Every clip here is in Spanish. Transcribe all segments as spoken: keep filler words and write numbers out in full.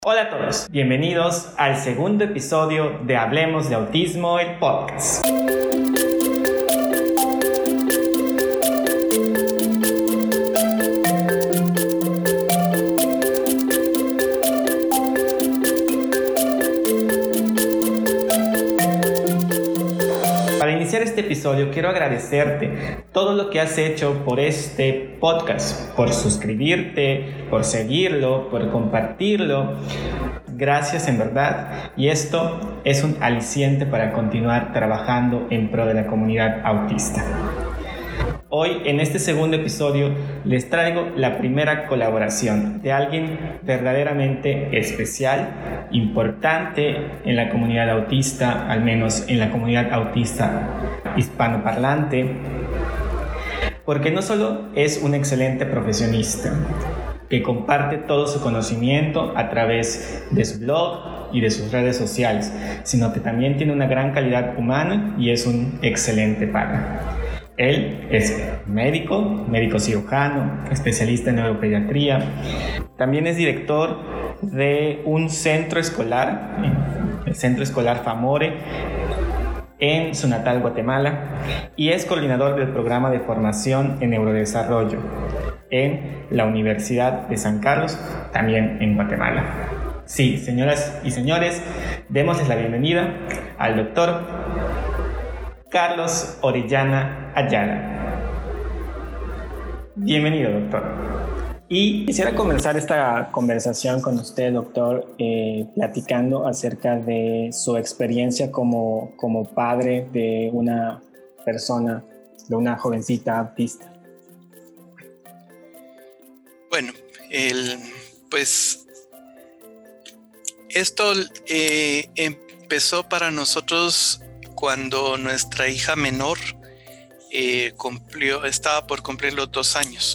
Hola a todos, bienvenidos al segundo episodio de Hablemos de Autismo, el podcast. Para iniciar este episodio quiero agradecerte todo lo que has hecho por este podcast, por suscribirte, por seguirlo, por compartirlo. Gracias en verdad, y esto es un aliciente para continuar trabajando en pro de la comunidad autista. Hoy, en este segundo episodio, les traigo la primera colaboración de alguien verdaderamente especial, importante en la comunidad autista, al menos en la comunidad autista hispanoparlante, porque no solo es un excelente profesionista, que comparte todo su conocimiento a través de su blog y de sus redes sociales, sino que también tiene una gran calidad humana y es un excelente padre. Él es médico, médico cirujano, especialista en neuropediatría. También es director de un centro escolar, el Centro Escolar Famore, en su natal Guatemala, y es coordinador del programa de formación en neurodesarrollo en la Universidad de San Carlos, también en Guatemala. Sí, señoras y señores, démosles la bienvenida al doctor Carlos Orellana Ayala. Bienvenido, doctor. Y quisiera comenzar esta conversación con usted, doctor, eh, platicando acerca de su experiencia como, como padre de una persona, de una jovencita autista. Bueno, el, pues esto eh, empezó para nosotros cuando nuestra hija menor eh, cumplió, estaba por cumplir los dos años.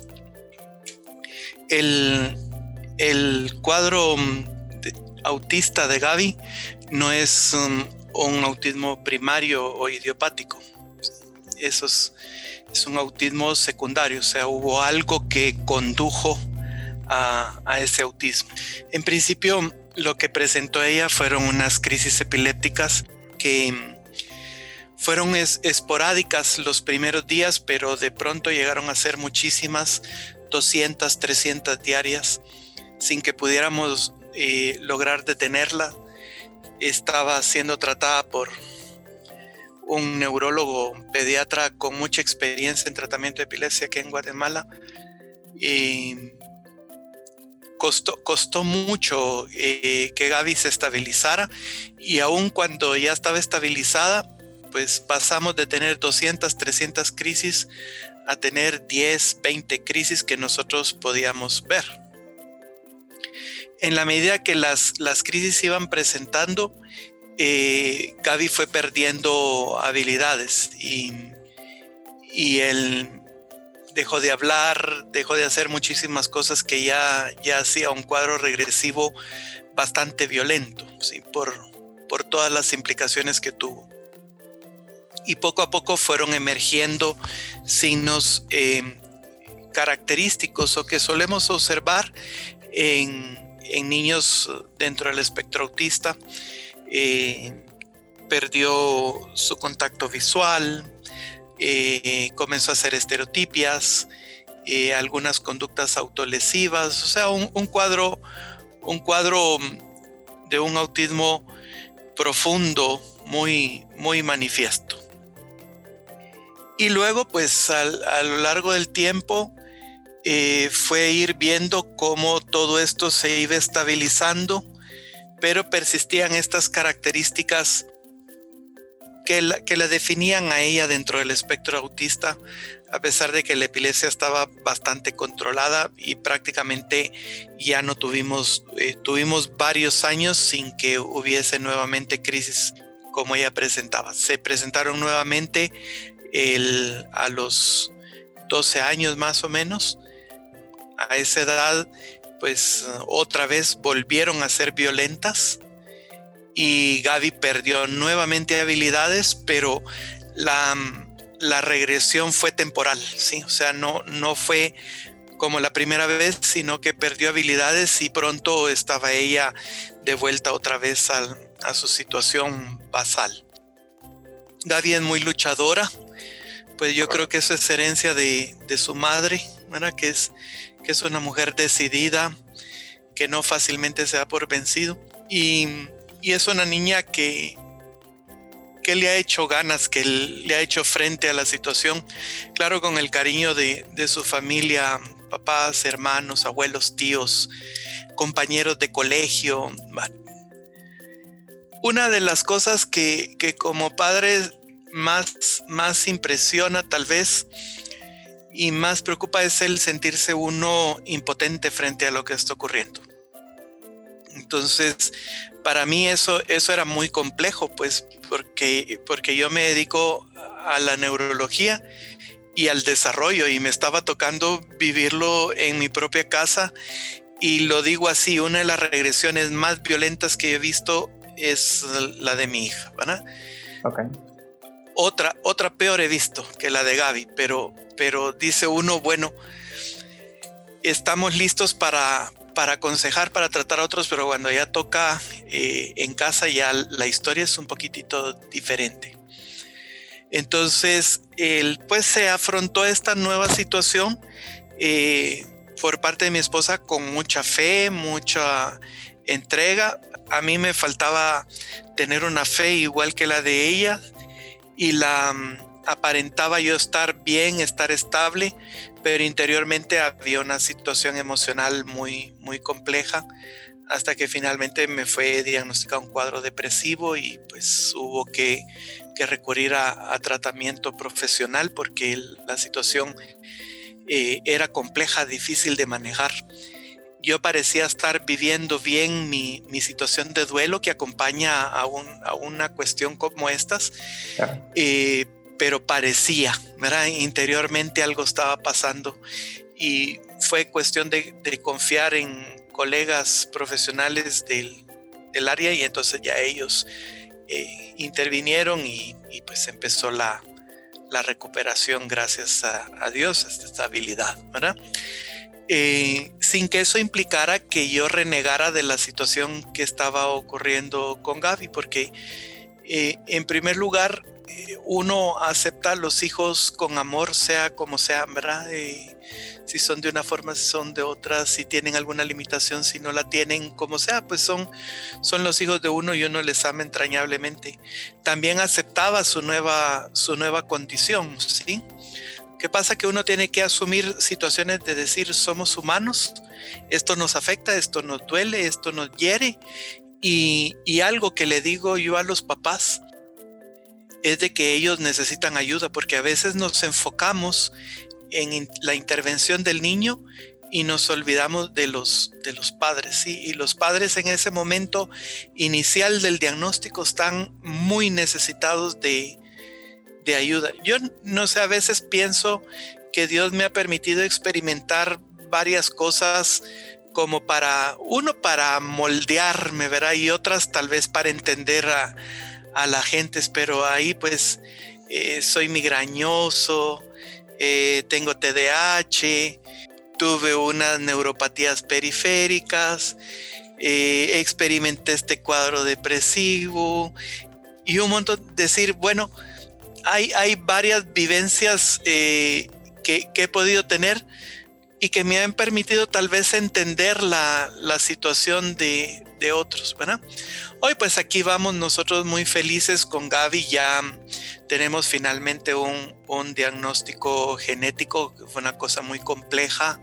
El, el cuadro de, autista de Gaby no es um, un autismo primario o idiopático. Eso es, es un autismo secundario, o sea, hubo algo que condujo a, a ese autismo. En principio, lo que presentó ella fueron unas crisis epilépticas que fueron es, esporádicas los primeros días, pero de pronto llegaron a ser muchísimas, doscientas, trescientas diarias, sin que pudiéramos eh, lograr detenerla. Estaba siendo tratada por un neurólogo pediatra con mucha experiencia en tratamiento de epilepsia aquí en Guatemala. Y costó, costó mucho eh, que Gaby se estabilizara, y aun cuando ya estaba estabilizada, pues pasamos de tener doscientas, trescientas crisis a tener diez, veinte crisis que nosotros podíamos ver. En la medida que las, las crisis se iban presentando, eh, Gaby fue perdiendo habilidades y, y él dejó de hablar, dejó de hacer muchísimas cosas que ya, ya hacía un cuadro regresivo bastante violento, ¿sí? por, por todas las implicaciones que tuvo. Y poco a poco fueron emergiendo signos eh, característicos o que solemos observar en, en niños dentro del espectro autista. Eh, perdió su contacto visual, eh, comenzó a hacer estereotipias, eh, algunas conductas autolesivas, o sea, un, un cuadro, un cuadro de un autismo profundo, muy, muy manifiesto. Y luego, pues, al, a lo largo del tiempo, eh, fue ir viendo cómo todo esto se iba estabilizando, pero persistían estas características que la, que la definían a ella dentro del espectro autista, a pesar de que la epilepsia estaba bastante controlada y prácticamente ya no tuvimos, eh, tuvimos varios años sin que hubiese nuevamente crisis como ella presentaba. Se presentaron nuevamente El, a los doce años más o menos. A esa edad, pues otra vez volvieron a ser violentas y Gaby perdió nuevamente habilidades, pero la, la regresión fue temporal, ¿sí? O sea, no, no fue como la primera vez, sino que perdió habilidades y pronto estaba ella de vuelta otra vez a, a su situación basal. Gaby es muy luchadora, pues yo creo que eso es herencia de, de su madre, ¿verdad? Que es, que es una mujer decidida, que no fácilmente se da por vencido, y, y es una niña que, que le ha hecho ganas, que le ha hecho frente a la situación, claro, con el cariño de, de su familia, papás, hermanos, abuelos, tíos, compañeros de colegio. Una de las cosas que, que como padre más, más impresiona tal vez y más preocupa es el sentirse uno impotente frente a lo que está ocurriendo. Entonces, para mí eso, eso era muy complejo, pues, porque, porque yo me dedico a la neurología y al desarrollo, y me estaba tocando vivirlo en mi propia casa, y lo digo así, una de las regresiones más violentas que he visto es la de mi hija, ¿verdad? Okay. Otra, otra peor he visto que la de Gaby, pero, pero dice uno, bueno, estamos listos para, para aconsejar, para tratar a otros, pero cuando ya toca eh, en casa ya la historia es un poquitito diferente. Entonces, él pues se afrontó esta nueva situación eh, por parte de mi esposa con mucha fe, mucha entrega. A mí me faltaba tener una fe igual que la de ella, y la um, aparentaba yo estar bien, estar estable, pero interiormente había una situación emocional muy, muy compleja, hasta que finalmente me fue diagnosticado un cuadro depresivo y pues hubo que, que recurrir a, a tratamiento profesional porque la situación eh, era compleja, difícil de manejar. Yo parecía estar viviendo bien mi, mi situación de duelo que acompaña a, un, a una cuestión como estas, claro. eh, pero parecía, ¿verdad? Interiormente algo estaba pasando y fue cuestión de, de confiar en colegas profesionales del, del área, y entonces ya ellos eh, intervinieron y, y pues empezó la, la recuperación, gracias a, a Dios, a esta estabilidad, ¿verdad? Eh, sin que eso implicara que yo renegara de la situación que estaba ocurriendo con Gaby, porque eh, en primer lugar eh, uno acepta a los hijos con amor, sea como sea, ¿verdad? Eh, si son de una forma, si son de otra, si tienen alguna limitación, si no la tienen, como sea, pues son, son los hijos de uno y uno les ama entrañablemente. También aceptaba su nueva, su nueva condición, ¿sí? ¿Qué pasa? Que uno tiene que asumir situaciones de decir, somos humanos, esto nos afecta, esto nos duele, esto nos hiere, y, y algo que le digo yo a los papás es de que ellos necesitan ayuda, porque a veces nos enfocamos en in- la intervención del niño y nos olvidamos de los, de los padres, ¿sí? Y los padres en ese momento inicial del diagnóstico están muy necesitados de de ayuda. Yo no sé, a veces pienso que Dios me ha permitido experimentar varias cosas como para, uno para moldearme, ¿verdad? Y otras tal vez para entender a, a la gente, pero ahí pues eh, soy migrañoso, eh, tengo T D A H, tuve unas neuropatías periféricas, eh, experimenté este cuadro depresivo y un montón de decir, bueno, Hay, hay varias vivencias eh, que, que he podido tener y que me han permitido tal vez entender la, la situación de, de otros, ¿verdad? Hoy pues aquí vamos nosotros muy felices con Gaby, ya tenemos finalmente un, un diagnóstico genético, que fue una cosa muy compleja,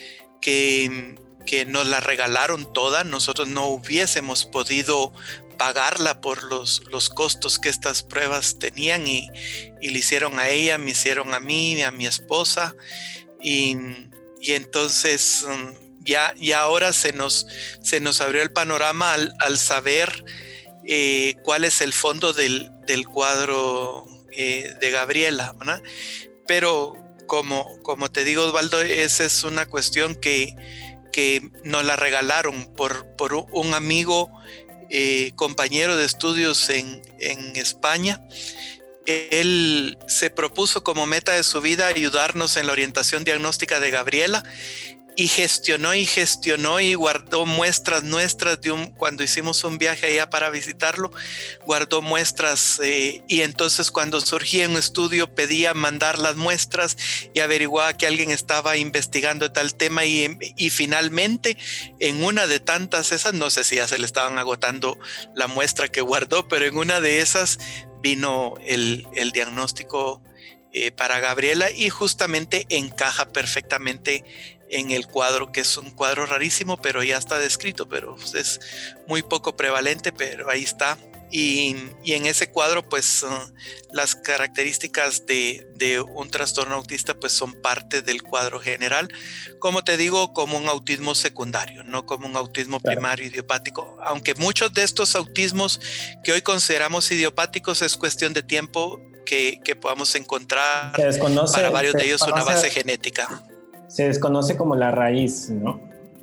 que, que nos la regalaron toda, nosotros no hubiésemos podido pagarla por los, los costos que estas pruebas tenían, y, y le hicieron a ella, me hicieron a mí, a mi esposa, y, y entonces ya, ya ahora se nos, se nos abrió el panorama al, al saber eh, cuál es el fondo del, del cuadro eh, de Gabriela, ¿verdad? Pero como, como te digo, Osvaldo, esa es una cuestión que, que nos la regalaron por, por un amigo, Eh, compañero de estudios en, en España, él se propuso como meta de su vida ayudarnos en la orientación diagnóstica de Gabriela, y gestionó y gestionó y guardó muestras nuestras de un, cuando hicimos un viaje allá para visitarlo, guardó muestras eh, y entonces cuando surgía un estudio pedía mandar las muestras y averiguaba que alguien estaba investigando tal tema, y, y finalmente en una de tantas esas, no sé si ya se le estaban agotando la muestra que guardó, pero en una de esas vino el, el diagnóstico eh, para Gabriela, y justamente encaja perfectamente en el cuadro, que es un cuadro rarísimo, pero ya está descrito, pero es muy poco prevalente, pero ahí está. Y, y en ese cuadro, pues uh, las características de, de un trastorno autista pues son parte del cuadro general, como te digo, como un autismo secundario, no como un autismo claro. primario idiopático, aunque muchos de estos autismos que hoy consideramos idiopáticos es cuestión de tiempo que, que podamos encontrar para varios de ellos una base genética. Se desconoce como la raíz, ¿no?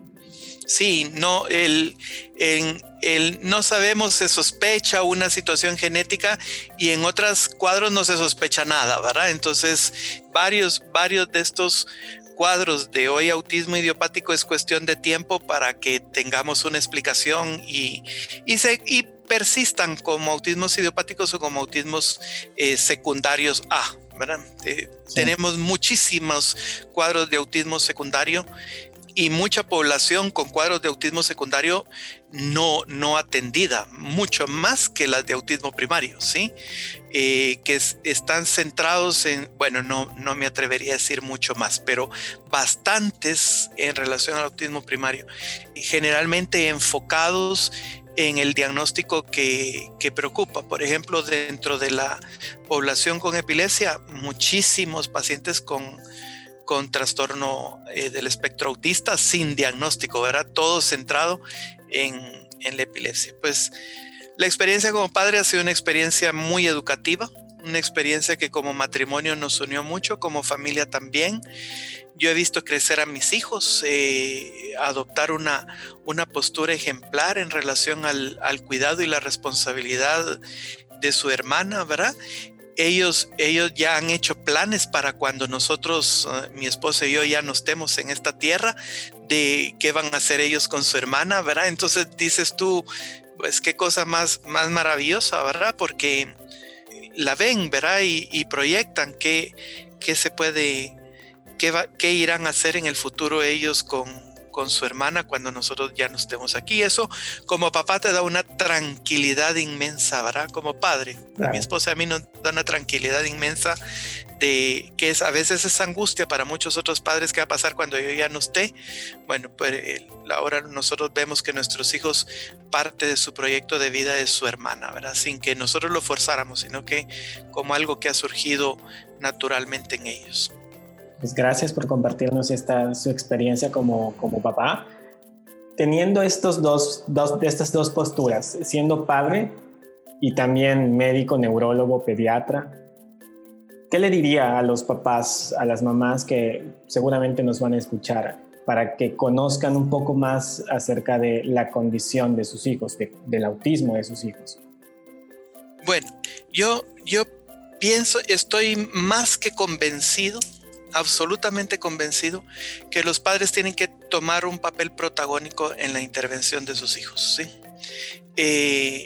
Sí, no, el, el, el, no sabemos, se sospecha una situación genética, y en otros cuadros no se sospecha nada, ¿verdad? Entonces, varios, varios de estos cuadros de hoy autismo idiopático es cuestión de tiempo para que tengamos una explicación y, y, se, y persistan como autismos idiopáticos o como autismos eh, secundarios A. ¿verdad? Eh, sí. Tenemos muchísimos cuadros de autismo secundario y mucha población con cuadros de autismo secundario no, no atendida, mucho más que las de autismo primario, ¿sí? Eh, que es, están centrados en, bueno, no, no me atrevería a decir mucho más, pero bastantes en relación al autismo primario, generalmente enfocados en el diagnóstico que, que preocupa. Por ejemplo, dentro de la población con epilepsia, muchísimos pacientes con, con trastorno eh, del espectro autista sin diagnóstico, ¿verdad? Todo centrado en, en la epilepsia. Pues la experiencia como padre ha sido una experiencia muy educativa, una experiencia que como matrimonio nos unió mucho, como familia también. Yo he visto crecer a mis hijos, eh, adoptar una, una postura ejemplar en relación al, al cuidado y la responsabilidad de su hermana, ¿verdad? Ellos, ellos ya han hecho planes para cuando nosotros, uh, mi esposa y yo, ya no estemos en esta tierra, de qué van a hacer ellos con su hermana, ¿verdad? Entonces dices tú, pues qué cosa más, más maravillosa, ¿verdad? Porque la ven, ¿verdad? Y, y proyectan qué, qué se puede... ¿Qué, va, ¿Qué irán a hacer en el futuro ellos con, con su hermana cuando nosotros ya no estemos aquí? Eso como papá te da una tranquilidad inmensa, ¿verdad? Como padre. Claro. A mi esposa y a mí nos da una tranquilidad inmensa de que es, a veces es angustia para muchos otros padres. ¿Qué va a pasar cuando yo ya no esté? Bueno, pues ahora nosotros vemos que nuestros hijos, parte de su proyecto de vida es su hermana, ¿verdad? Sin que nosotros lo forzáramos, sino que como algo que ha surgido naturalmente en ellos. Pues gracias por compartirnos esta, su experiencia como, como papá. Teniendo estos dos, dos, de estas dos posturas, siendo padre y también médico, neurólogo, pediatra, ¿qué le diría a los papás, a las mamás que seguramente nos van a escuchar para que conozcan un poco más acerca de la condición de sus hijos, de, del autismo de sus hijos? Bueno, yo, yo pienso, estoy más que convencido, absolutamente convencido, que los padres tienen que tomar un papel protagónico en la intervención de sus hijos, ¿sí? Eh,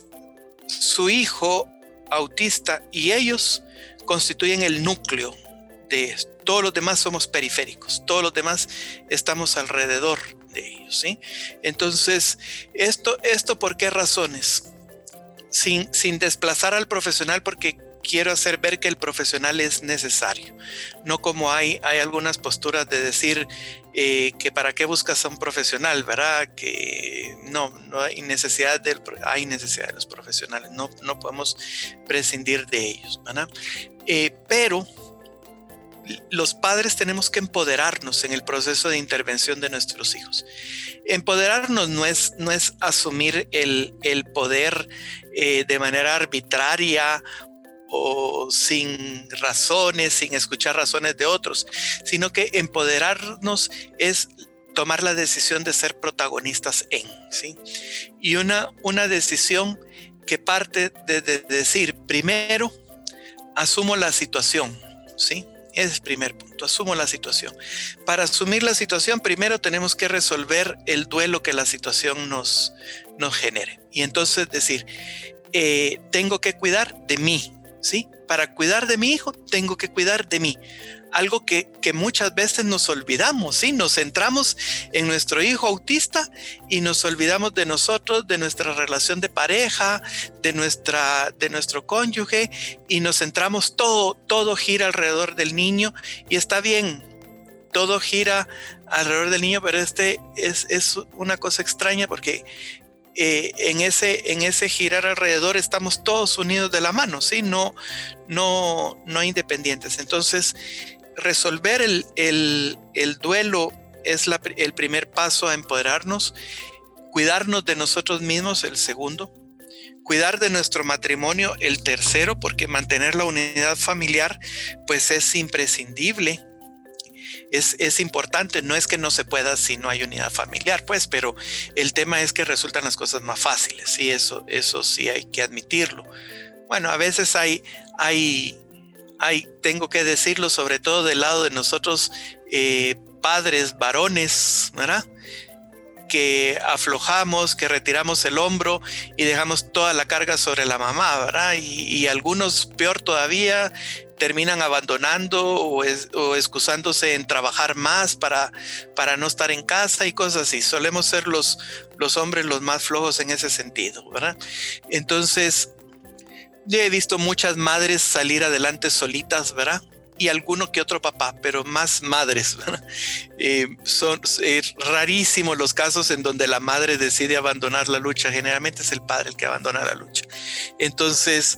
su hijo autista y ellos constituyen el núcleo de esto. Todos los demás somos periféricos, todos los demás estamos alrededor de ellos, ¿sí? Entonces, esto, esto ¿por qué razones? Sin, sin desplazar al profesional, porque quiero hacer ver que el profesional es necesario. No como hay, hay algunas posturas de decir eh, que para qué buscas a un profesional, ¿verdad? Que no, no hay necesidad del, hay necesidad de los profesionales, no, no podemos prescindir de ellos, ¿verdad? Eh, pero los padres tenemos que empoderarnos en el proceso de intervención de nuestros hijos. Empoderarnos no es, no es asumir el, el poder eh, de manera arbitraria o sin razones, sin escuchar razones de otros, sino que empoderarnos es tomar la decisión de ser protagonistas en, ¿sí? Y una, una decisión que parte de, de decir, primero, asumo la situación, ¿sí? Ese es el primer punto, asumo la situación. Para asumir la situación, primero tenemos que resolver el duelo que la situación nos, nos genere. Y entonces decir, eh, tengo que cuidar de mí, ¿sí? Para cuidar de mi hijo, tengo que cuidar de mí. Algo que, que muchas veces nos olvidamos, ¿sí? Nos centramos en nuestro hijo autista y nos olvidamos de nosotros, de nuestra relación de pareja, de, nuestra, de nuestro cónyuge, y nos centramos, todo, todo gira alrededor del niño, y está bien, todo gira alrededor del niño, pero este es, es una cosa extraña porque Eh, en, ese, en ese girar alrededor estamos todos unidos de la mano, ¿sí? No, no, no independientes. Entonces, resolver el, el, el duelo es la, el primer paso a empoderarnos. Cuidarnos de nosotros mismos, el segundo. Cuidar de nuestro matrimonio, el tercero, porque mantener la unidad familiar pues es imprescindible. Es, es importante, no es que no se pueda si no hay unidad familiar, pues, pero el tema es que resultan las cosas más fáciles, y eso, eso sí hay que admitirlo. Bueno, a veces hay, hay, hay, tengo que decirlo, sobre todo del lado de nosotros, eh, padres, varones, ¿verdad? Que aflojamos, que retiramos el hombro y dejamos toda la carga sobre la mamá, ¿verdad? Y, y algunos, peor todavía, terminan abandonando o, es, o excusándose en trabajar más para, para no estar en casa y cosas así. Solemos ser los, los hombres los más flojos en ese sentido, ¿verdad? Entonces, yo he visto muchas madres salir adelante solitas, ¿verdad? Y alguno que otro papá, pero más madres, ¿verdad? Eh, son eh, rarísimos los casos en donde la madre decide abandonar la lucha. Generalmente es el padre el que abandona la lucha. Entonces,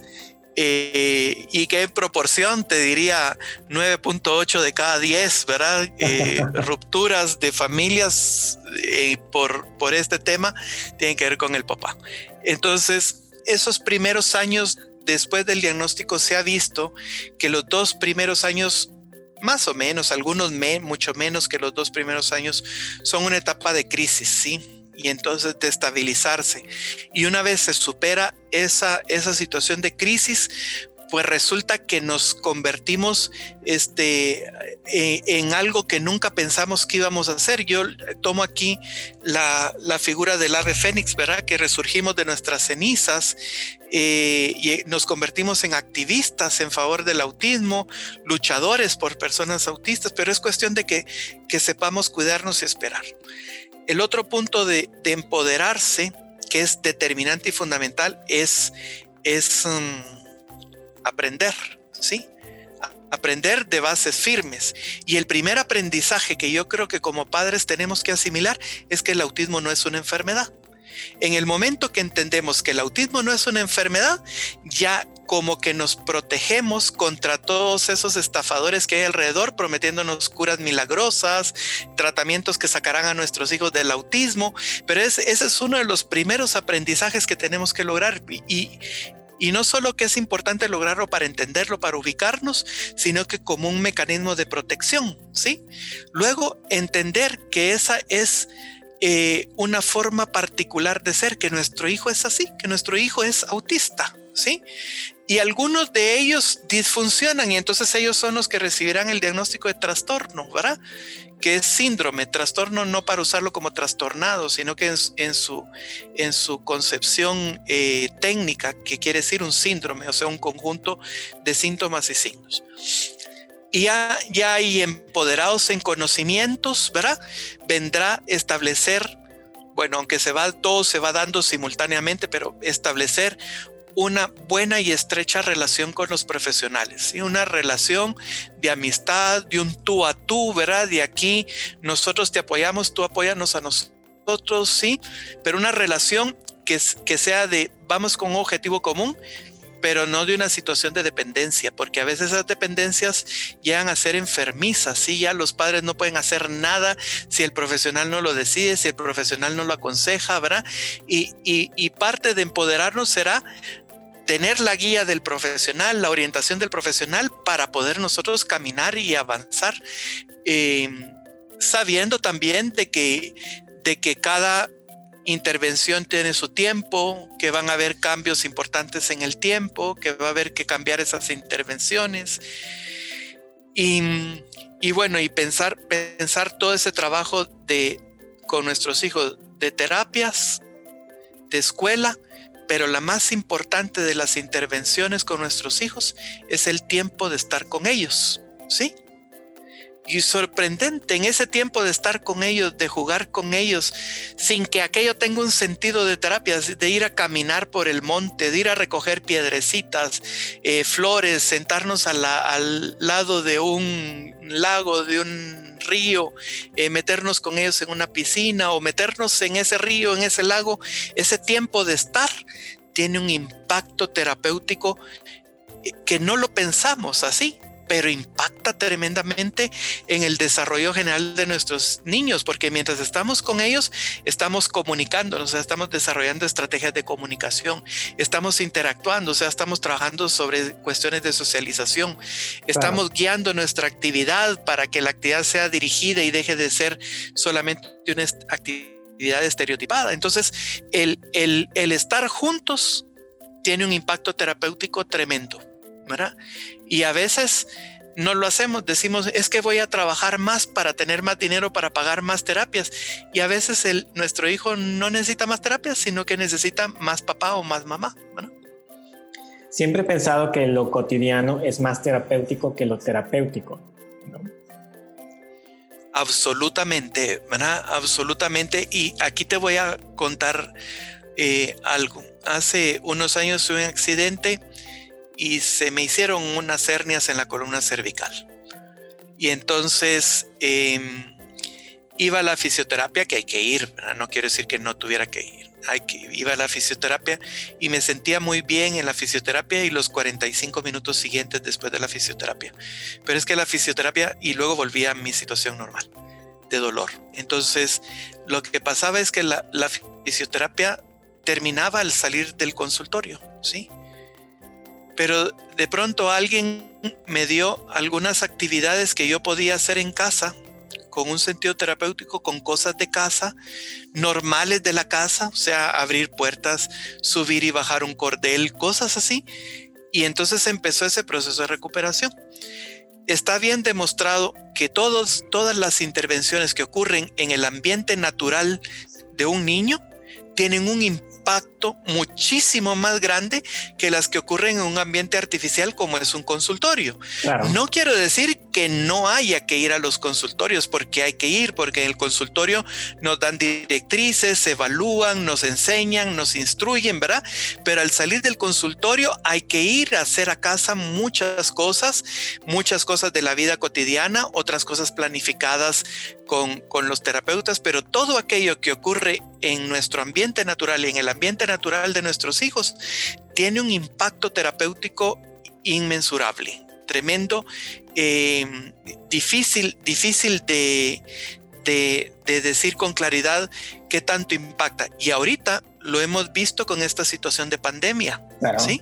eh, y que en proporción te diría nueve punto ocho de cada diez, ¿verdad? Eh, rupturas de familias eh, por, por este tema tienen que ver con el papá. Entonces, esos primeros años después del diagnóstico se ha visto que los dos primeros años, más o menos, algunos me, mucho menos que los dos primeros años, son una etapa de crisis, ¿sí? Y entonces de estabilizarse. Y una vez se supera esa, esa situación de crisis, pues resulta que nos convertimos este, eh, en algo que nunca pensamos que íbamos a hacer. Yo tomo aquí la, la figura del ave fénix, ¿verdad? Que resurgimos de nuestras cenizas eh, y nos convertimos en activistas en favor del autismo, luchadores por personas autistas, pero es cuestión de que, que sepamos cuidarnos y esperar. El otro punto de, de empoderarse, que es determinante y fundamental, es... es um, aprender, ¿sí? Aprender de bases firmes. Y el primer aprendizaje que yo creo que como padres tenemos que asimilar es que el autismo no es una enfermedad. En el momento que entendemos que el autismo no es una enfermedad, ya como que nos protegemos contra todos esos estafadores que hay alrededor prometiéndonos curas milagrosas, tratamientos que sacarán a nuestros hijos del autismo, pero es, ese es uno de los primeros aprendizajes que tenemos que lograr. Y, y no solo que es importante lograrlo para entenderlo, para ubicarnos, sino que como un mecanismo de protección, ¿sí? Luego entender que esa es eh, una forma particular de ser, que nuestro hijo es así, que nuestro hijo es autista, ¿sí? Y algunos de ellos disfuncionan y entonces ellos son los que recibirán el diagnóstico de trastorno, ¿verdad? Que es síndrome, trastorno no para usarlo como trastornado, sino que en, en, su, en su concepción eh, técnica, que quiere decir un síndrome, o sea, un conjunto de síntomas y signos. Y ya, ya hay empoderados en conocimientos, ¿verdad? Vendrá establecer, bueno, aunque se va, todo se va dando simultáneamente, pero establecer una buena y estrecha relación con los profesionales, ¿sí? Una relación de amistad, de un tú a tú, ¿verdad? De aquí nosotros te apoyamos, tú apóyanos a nosotros, ¿sí? Pero una relación que, que sea de vamos con un objetivo común, pero no de una situación de dependencia, porque a veces esas dependencias llegan a ser enfermizas, ¿sí? Ya los padres no pueden hacer nada si el profesional no lo decide, si el profesional no lo aconseja, ¿verdad? Y, y, y parte de empoderarnos será tener la guía del profesional, la orientación del profesional para poder nosotros caminar y avanzar, eh, sabiendo también de que, de que cada intervención tiene su tiempo, que van a haber cambios importantes en el tiempo, que va a haber que cambiar esas intervenciones. Y, y bueno, y pensar, pensar todo ese trabajo de, con nuestros hijos de terapias, de escuela, pero la más importante de las intervenciones con nuestros hijos es el tiempo de estar con ellos, ¿sí? Y sorprendente en ese tiempo de estar con ellos, de jugar con ellos, sin que aquello tenga un sentido de terapia, de ir a caminar por el monte, de ir a recoger piedrecitas, eh, flores, sentarnos a la, al lado de un lago, de un río, eh, meternos con ellos en una piscina o meternos en ese río, en ese lago. Ese tiempo de estar tiene un impacto terapéutico que no lo pensamos así, pero impacta tremendamente en el desarrollo general de nuestros niños, porque mientras estamos con ellos, estamos comunicándonos, o sea, estamos desarrollando estrategias de comunicación, estamos interactuando, o sea, estamos trabajando sobre cuestiones de socialización, estamos claro. guiando nuestra actividad para que la actividad sea dirigida y deje de ser solamente una actividad estereotipada. Entonces, el, el, el estar juntos tiene un impacto terapéutico tremendo, ¿verdad? Y a veces no lo hacemos, decimos es que voy a trabajar más para tener más dinero para pagar más terapias, y a veces el, nuestro hijo no necesita más terapias, sino que necesita más papá o más mamá, ¿no? Siempre he pensado que lo cotidiano es más terapéutico que lo terapéutico, ¿no? Absolutamente, ¿verdad? Absolutamente. Y aquí te voy a contar eh, algo. Hace unos años tuve un accidente y se me hicieron unas hernias en la columna cervical. Y entonces eh, iba a la fisioterapia, que hay que ir, ¿verdad? No quiero decir que no tuviera que ir. Hay que, iba a la fisioterapia y me sentía muy bien en la fisioterapia y los cuarenta y cinco minutos siguientes después de la fisioterapia. Pero es que la fisioterapia y luego volvía a mi situación normal de dolor. Entonces lo que pasaba es que la, la fisioterapia terminaba al salir del consultorio, ¿sí? Pero de pronto alguien me dio algunas actividades que yo podía hacer en casa, con un sentido terapéutico, con cosas de casa, normales de la casa, o sea, abrir puertas, subir y bajar un cordel, cosas así. Y entonces empezó ese proceso de recuperación. Está bien demostrado que todos, todas las intervenciones que ocurren en el ambiente natural de un niño tienen un impacto muchísimo más grande que las que ocurren en un ambiente artificial como es un consultorio. Claro. No quiero decir que no haya que ir a los consultorios, porque hay que ir, porque en el consultorio nos dan directrices, se evalúan, nos enseñan, nos instruyen, ¿verdad? Pero al salir del consultorio hay que ir a hacer a casa muchas cosas, muchas cosas de la vida cotidiana, otras cosas planificadas con, con los terapeutas, pero todo aquello que ocurre en nuestro ambiente natural y en el ambiente natural de nuestros hijos tiene un impacto terapéutico inmensurable, tremendo, eh, difícil, difícil de, de, de decir con claridad qué tanto impacta. Y ahorita lo hemos visto con esta situación de pandemia, claro. ¿Sí?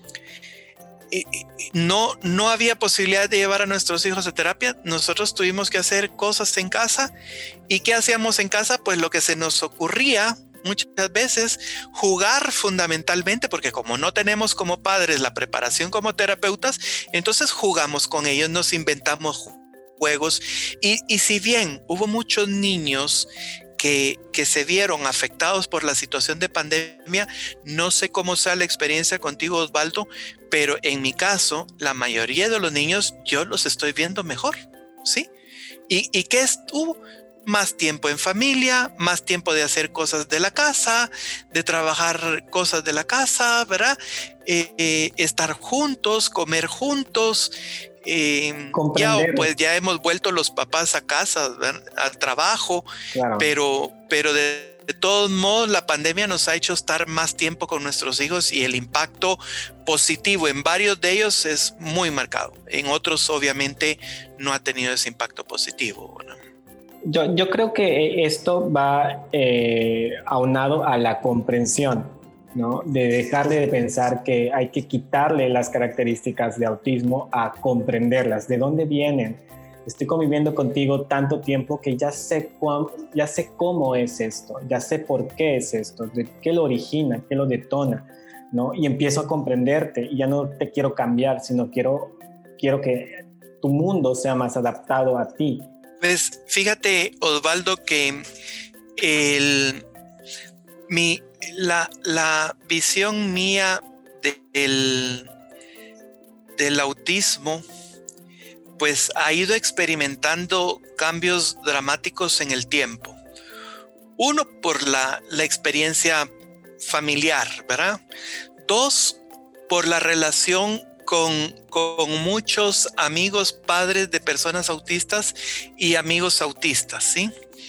No, no había posibilidad de llevar a nuestros hijos a terapia. Nosotros tuvimos que hacer cosas en casa. ¿Y qué hacíamos en casa? Pues lo que se nos ocurría muchas veces, jugar fundamentalmente, porque como no tenemos como padres la preparación como terapeutas, entonces jugamos con ellos, nos inventamos juegos. Y, y si bien hubo muchos niños Que, que se vieron afectados por la situación de pandemia, no sé cómo sea la experiencia contigo, Osvaldo, pero en mi caso, la mayoría de los niños yo los estoy viendo mejor, ¿sí? ¿Y, y qué estuvo? Más tiempo en familia, más tiempo de hacer cosas de la casa, de trabajar cosas de la casa, ¿verdad? Eh, eh, estar juntos, comer juntos. Eh, ya pues ya hemos vuelto los papás a casa, ¿verdad? Al trabajo, claro. pero, pero de, de todos modos la pandemia nos ha hecho estar más tiempo con nuestros hijos y el impacto positivo en varios de ellos es muy marcado. En otros obviamente no ha tenido ese impacto positivo, ¿no? Yo, yo creo que esto va eh, aunado a la comprensión, ¿no? De dejarle de pensar que hay que quitarle las características de autismo a comprenderlas, de dónde vienen, estoy conviviendo contigo tanto tiempo que ya sé, cuán, ya sé cómo es esto, ya sé por qué es esto, de qué lo origina, qué lo detona, ¿no? Y empiezo a comprenderte y ya no te quiero cambiar, sino quiero, quiero que tu mundo sea más adaptado a ti. Pues fíjate, Osvaldo, que el, mi, la, la visión mía de, del, del autismo pues ha ido experimentando cambios dramáticos en el tiempo. Uno, por la, la experiencia familiar, ¿verdad? Dos, por la relación con, con muchos amigos, padres de personas autistas y amigos autistas, ¿sí?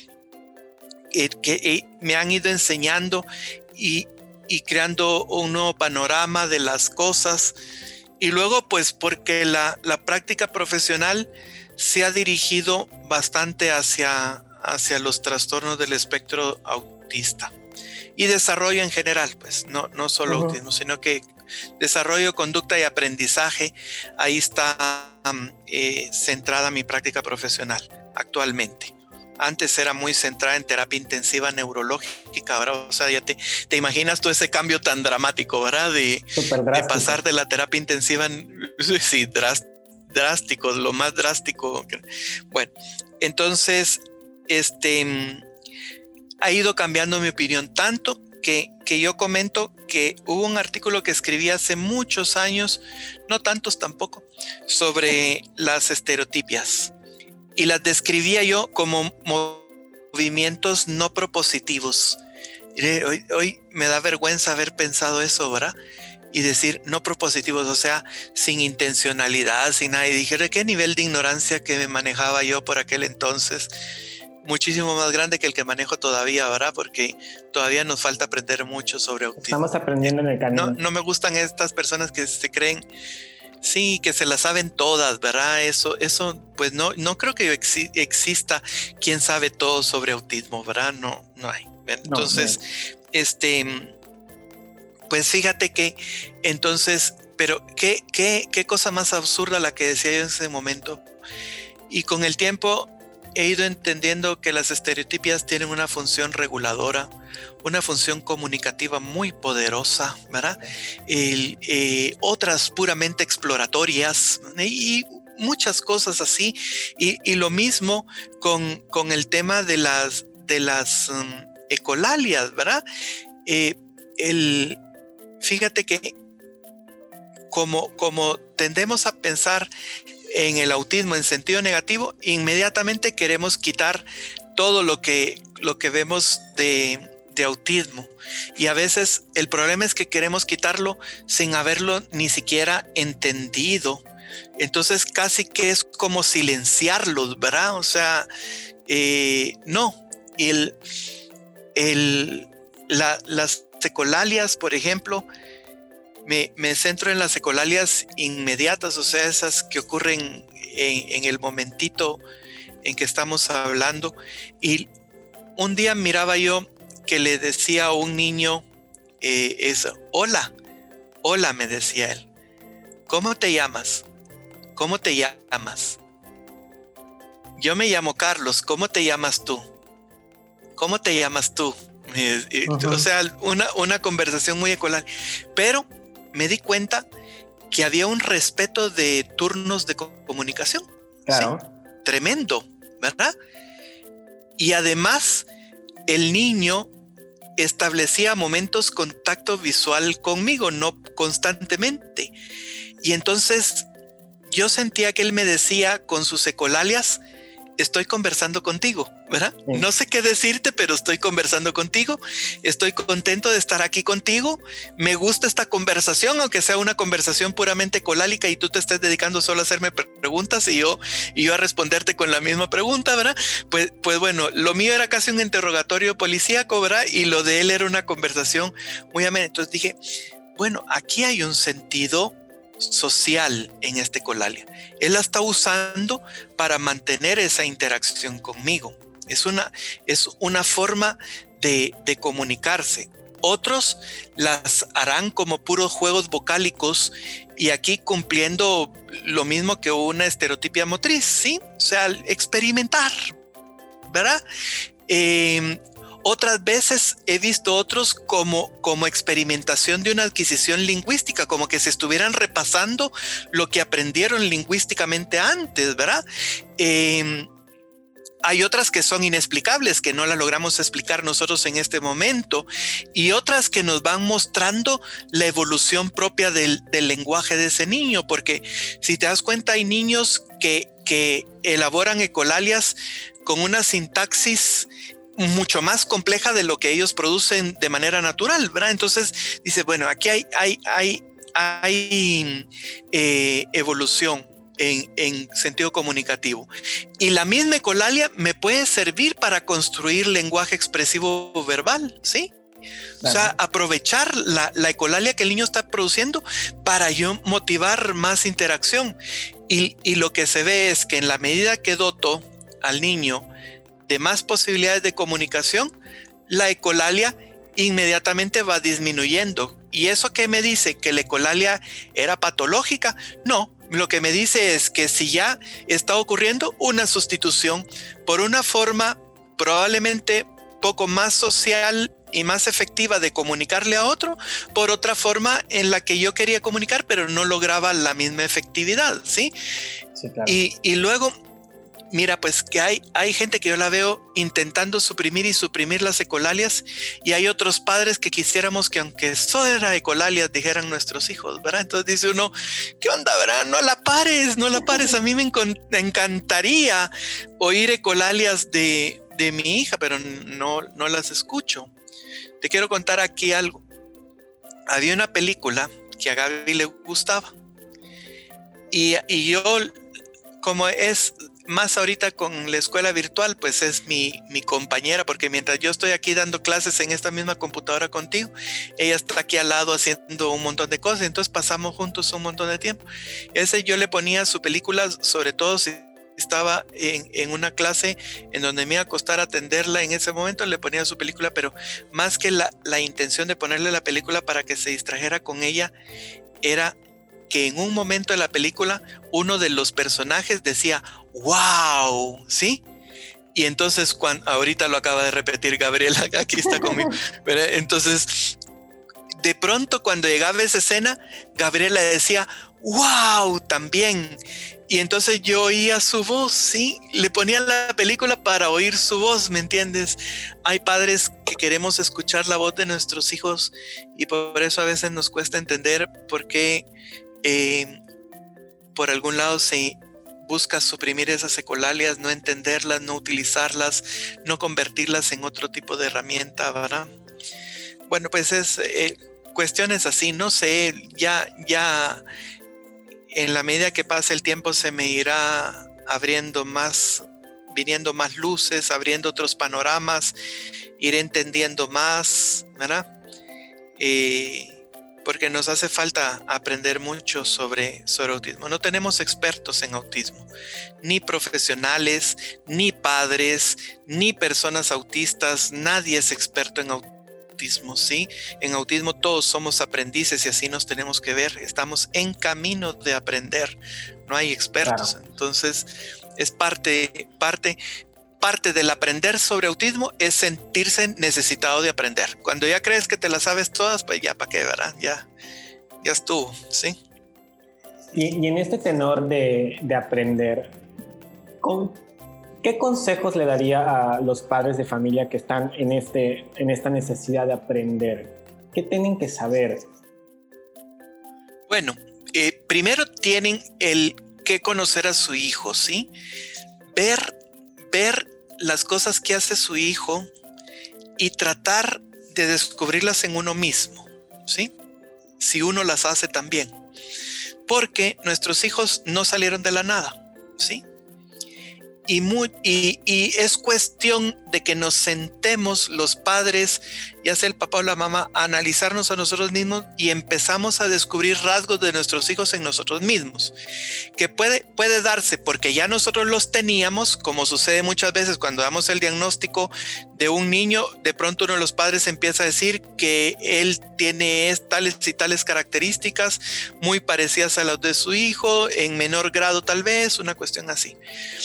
Eh, que eh, me han ido enseñando y, y creando un nuevo panorama de las cosas. Y luego, pues, porque la, la práctica profesional se ha dirigido bastante hacia, hacia los trastornos del espectro autista y desarrollo en general, pues, no, no solo uh-huh. autismo, sino que desarrollo, conducta y aprendizaje, ahí está um, eh, centrada mi práctica profesional actualmente. Antes era muy centrada en terapia intensiva neurológica, ¿verdad? O sea, ya te, te imaginas todo ese cambio tan dramático, ¿verdad? De, de pasar de la terapia intensiva, sí, drástico, lo más drástico. Bueno, entonces, este, ha ido cambiando mi opinión tanto que, que yo comento que hubo un artículo que escribí hace muchos años, no tantos tampoco, sobre las estereotipias. Y las describía yo como movimientos no propositivos. Hoy, hoy me da vergüenza haber pensado eso, ¿verdad? Y decir no propositivos, o sea, sin intencionalidad, sin nada. Y dije, ¿de qué nivel de ignorancia que me manejaba yo por aquel entonces? Muchísimo más grande que el que manejo todavía, ¿verdad? Porque todavía nos falta aprender mucho sobre autismo. Estamos aprendiendo en el camino. No, no me gustan estas personas que se creen... Sí, que se las saben todas, ¿verdad? Eso, eso, pues no, no creo que exi- exista quien sabe todo sobre autismo, ¿verdad? No, no hay. Entonces, no, no. este, pues fíjate que, entonces, pero qué, qué, qué cosa más absurda la que decía yo en ese momento. Y con el tiempo he ido entendiendo que las estereotipias tienen una función reguladora, una función comunicativa muy poderosa, ¿verdad? El, eh, otras puramente exploratorias y muchas cosas así. Y, y lo mismo con, con el tema de las, de las um, ecolalias, ¿verdad? Eh, el, fíjate que como, como tendemos a pensar en el autismo en sentido negativo, inmediatamente queremos quitar todo lo que, lo que vemos de, de autismo. Y a veces el problema es que queremos quitarlo sin haberlo ni siquiera entendido. Entonces casi que es como silenciarlos, ¿verdad? O sea, eh, no. El, el, la, las ecolalias, por ejemplo, Me, me centro en las ecolalias inmediatas, o sea, esas que ocurren en, en el momentito en que estamos hablando. Y un día miraba yo que le decía a un niño eh, eso, hola, hola, me decía él. ¿Cómo te llamas? ¿Cómo te llamas? Yo me llamo Carlos, ¿cómo te llamas tú? ¿Cómo te llamas tú? Eh, uh-huh. O sea, una, una conversación muy ecolal. Pero me di cuenta que había un respeto de turnos de comunicación. Claro. ¿Sí? Tremendo, ¿verdad? Y además, el niño establecía momentos contacto visual conmigo, no constantemente. Y entonces yo sentía que él me decía con sus ecolalias, estoy conversando contigo, ¿verdad? Sí. No sé qué decirte, pero estoy conversando contigo. Estoy contento de estar aquí contigo. Me gusta esta conversación, aunque sea una conversación puramente colálica y tú te estés dedicando solo a hacerme preguntas y yo, y yo a responderte con la misma pregunta, ¿verdad? Pues, pues bueno, lo mío era casi un interrogatorio policíaco, ¿verdad? Y lo de él era una conversación muy amena. Entonces dije, bueno, aquí hay un sentido social en este ecolalia. Él la está usando para mantener esa interacción conmigo. Es una, es una forma de, de comunicarse. Otros las harán como puros juegos vocálicos y aquí cumpliendo lo mismo que una estereotipia motriz, ¿sí? O sea, experimentar, ¿verdad? Eh, otras veces he visto otros como, como experimentación de una adquisición lingüística, como que se estuvieran repasando lo que aprendieron lingüísticamente antes, ¿verdad? Eh, Hay otras que son inexplicables, que no las logramos explicar nosotros en este momento, y otras que nos van mostrando la evolución propia del, del lenguaje de ese niño, porque si te das cuenta hay niños que, que elaboran ecolalias con una sintaxis mucho más compleja de lo que ellos producen de manera natural, ¿verdad? Entonces dice, bueno, aquí hay, hay, hay, hay eh, evolución. En, en sentido comunicativo. Y la misma ecolalia me puede servir para construir lenguaje expresivo verbal, ¿sí? Vale. O sea, aprovechar la, la ecolalia que el niño está produciendo para yo motivar más interacción. Y, y lo que se ve es que en la medida que doto al niño de más posibilidades de comunicación, la ecolalia inmediatamente va disminuyendo. ¿Y eso qué me dice? ¿Que la ecolalia era patológica? No. Lo que me dice es que si ya está ocurriendo una sustitución por una forma probablemente poco más social y más efectiva de comunicarle a otro, por otra forma en la que yo quería comunicar pero no lograba la misma efectividad, ¿sí? Sí, claro. Y, y luego, mira, pues que hay, hay gente que yo la veo intentando suprimir y suprimir las ecolalias, y hay otros padres que quisiéramos que aunque eso era ecolalias dijeran nuestros hijos, ¿verdad? Entonces dice uno, ¿qué onda, verdad? No la pares, no la pares. A mí me encantaría oír ecolalias de, de mi hija, pero no, no las escucho. Te quiero contar aquí algo. Había una película que a Gaby le gustaba y, y yo, como es más ahorita con la escuela virtual, pues es mi, mi compañera, porque mientras yo estoy aquí dando clases en esta misma computadora contigo, ella está aquí al lado haciendo un montón de cosas, entonces pasamos juntos un montón de tiempo. Ese yo le ponía su película, sobre todo si estaba en, en una clase en donde me iba a costar atenderla en ese momento, le ponía su película, pero más que la, la intención de ponerle la película para que se distrajera con ella, era que en un momento de la película uno de los personajes decía ¡wow! ¿Sí? Y entonces cuando, ahorita lo acaba de repetir Gabriela, aquí está conmigo, pero entonces de pronto cuando llegaba esa escena, Gabriela decía ¡wow! También. Y entonces yo oía su voz, ¿sí? Le ponía la película para oír su voz, ¿me entiendes? Hay padres que queremos escuchar la voz de nuestros hijos y por eso a veces nos cuesta entender por qué eh, por algún lado se busca suprimir esas ecolalias, no entenderlas, no utilizarlas, no convertirlas en otro tipo de herramienta, ¿verdad? Bueno, pues es eh, cuestiones así, no sé, ya, ya en la medida que pase el tiempo se me irá abriendo más, viniendo más luces, abriendo otros panoramas, iré entendiendo más, ¿verdad? Eh, porque nos hace falta aprender mucho sobre, sobre autismo. No tenemos expertos en autismo, ni profesionales, ni padres, ni personas autistas, nadie es experto en autismo, ¿sí? En autismo todos somos aprendices y así nos tenemos que ver, estamos en camino de aprender, no hay expertos. Claro. Entonces es parte, parte, parte del aprender sobre autismo es sentirse necesitado de aprender. Cuando ya crees que te las sabes todas, pues ya para qué, ¿verdad? Ya, ya estuvo, ¿sí? Y, y en este tenor de, de aprender, ¿con qué consejos le daría a los padres de familia que están en, este, en esta necesidad de aprender? ¿Qué tienen que saber? Bueno, eh, primero tienen el que conocer a su hijo, ¿sí? Ver, ver las cosas que hace su hijo y tratar de descubrirlas en uno mismo, ¿sí? Si uno las hace también. Porque nuestros hijos no salieron de la nada, ¿sí? Y, muy, y, y es cuestión de que nos sentemos los padres, ya sea el papá o la mamá, a analizarnos a nosotros mismos y empezamos a descubrir rasgos de nuestros hijos en nosotros mismos, que puede, puede darse porque ya nosotros los teníamos, como sucede muchas veces cuando damos el diagnóstico de un niño, de pronto uno de los padres empieza a decir que él tiene tales y tales características muy parecidas a las de su hijo, en menor grado tal vez, una cuestión así.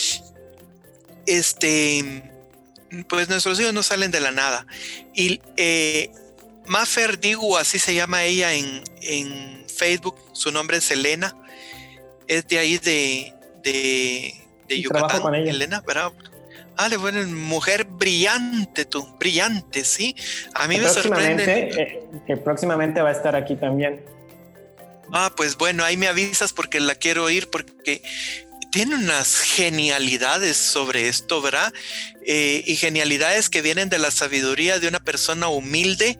Este, pues nuestros hijos no salen de la nada. Y eh, Mafer Digu, así se llama ella en, en Facebook, su nombre es Elena, es de ahí de, de, de Yucatán. Trabajo con ella. Elena, ¿verdad? Ah, bueno, mujer brillante tú, brillante, ¿sí? A mí que me sorprende. Eh, que próximamente va a estar aquí también. Ah, pues bueno, ahí me avisas porque la quiero oír, porque tiene unas genialidades sobre esto, ¿verdad? Eh, y genialidades que vienen de la sabiduría de una persona humilde,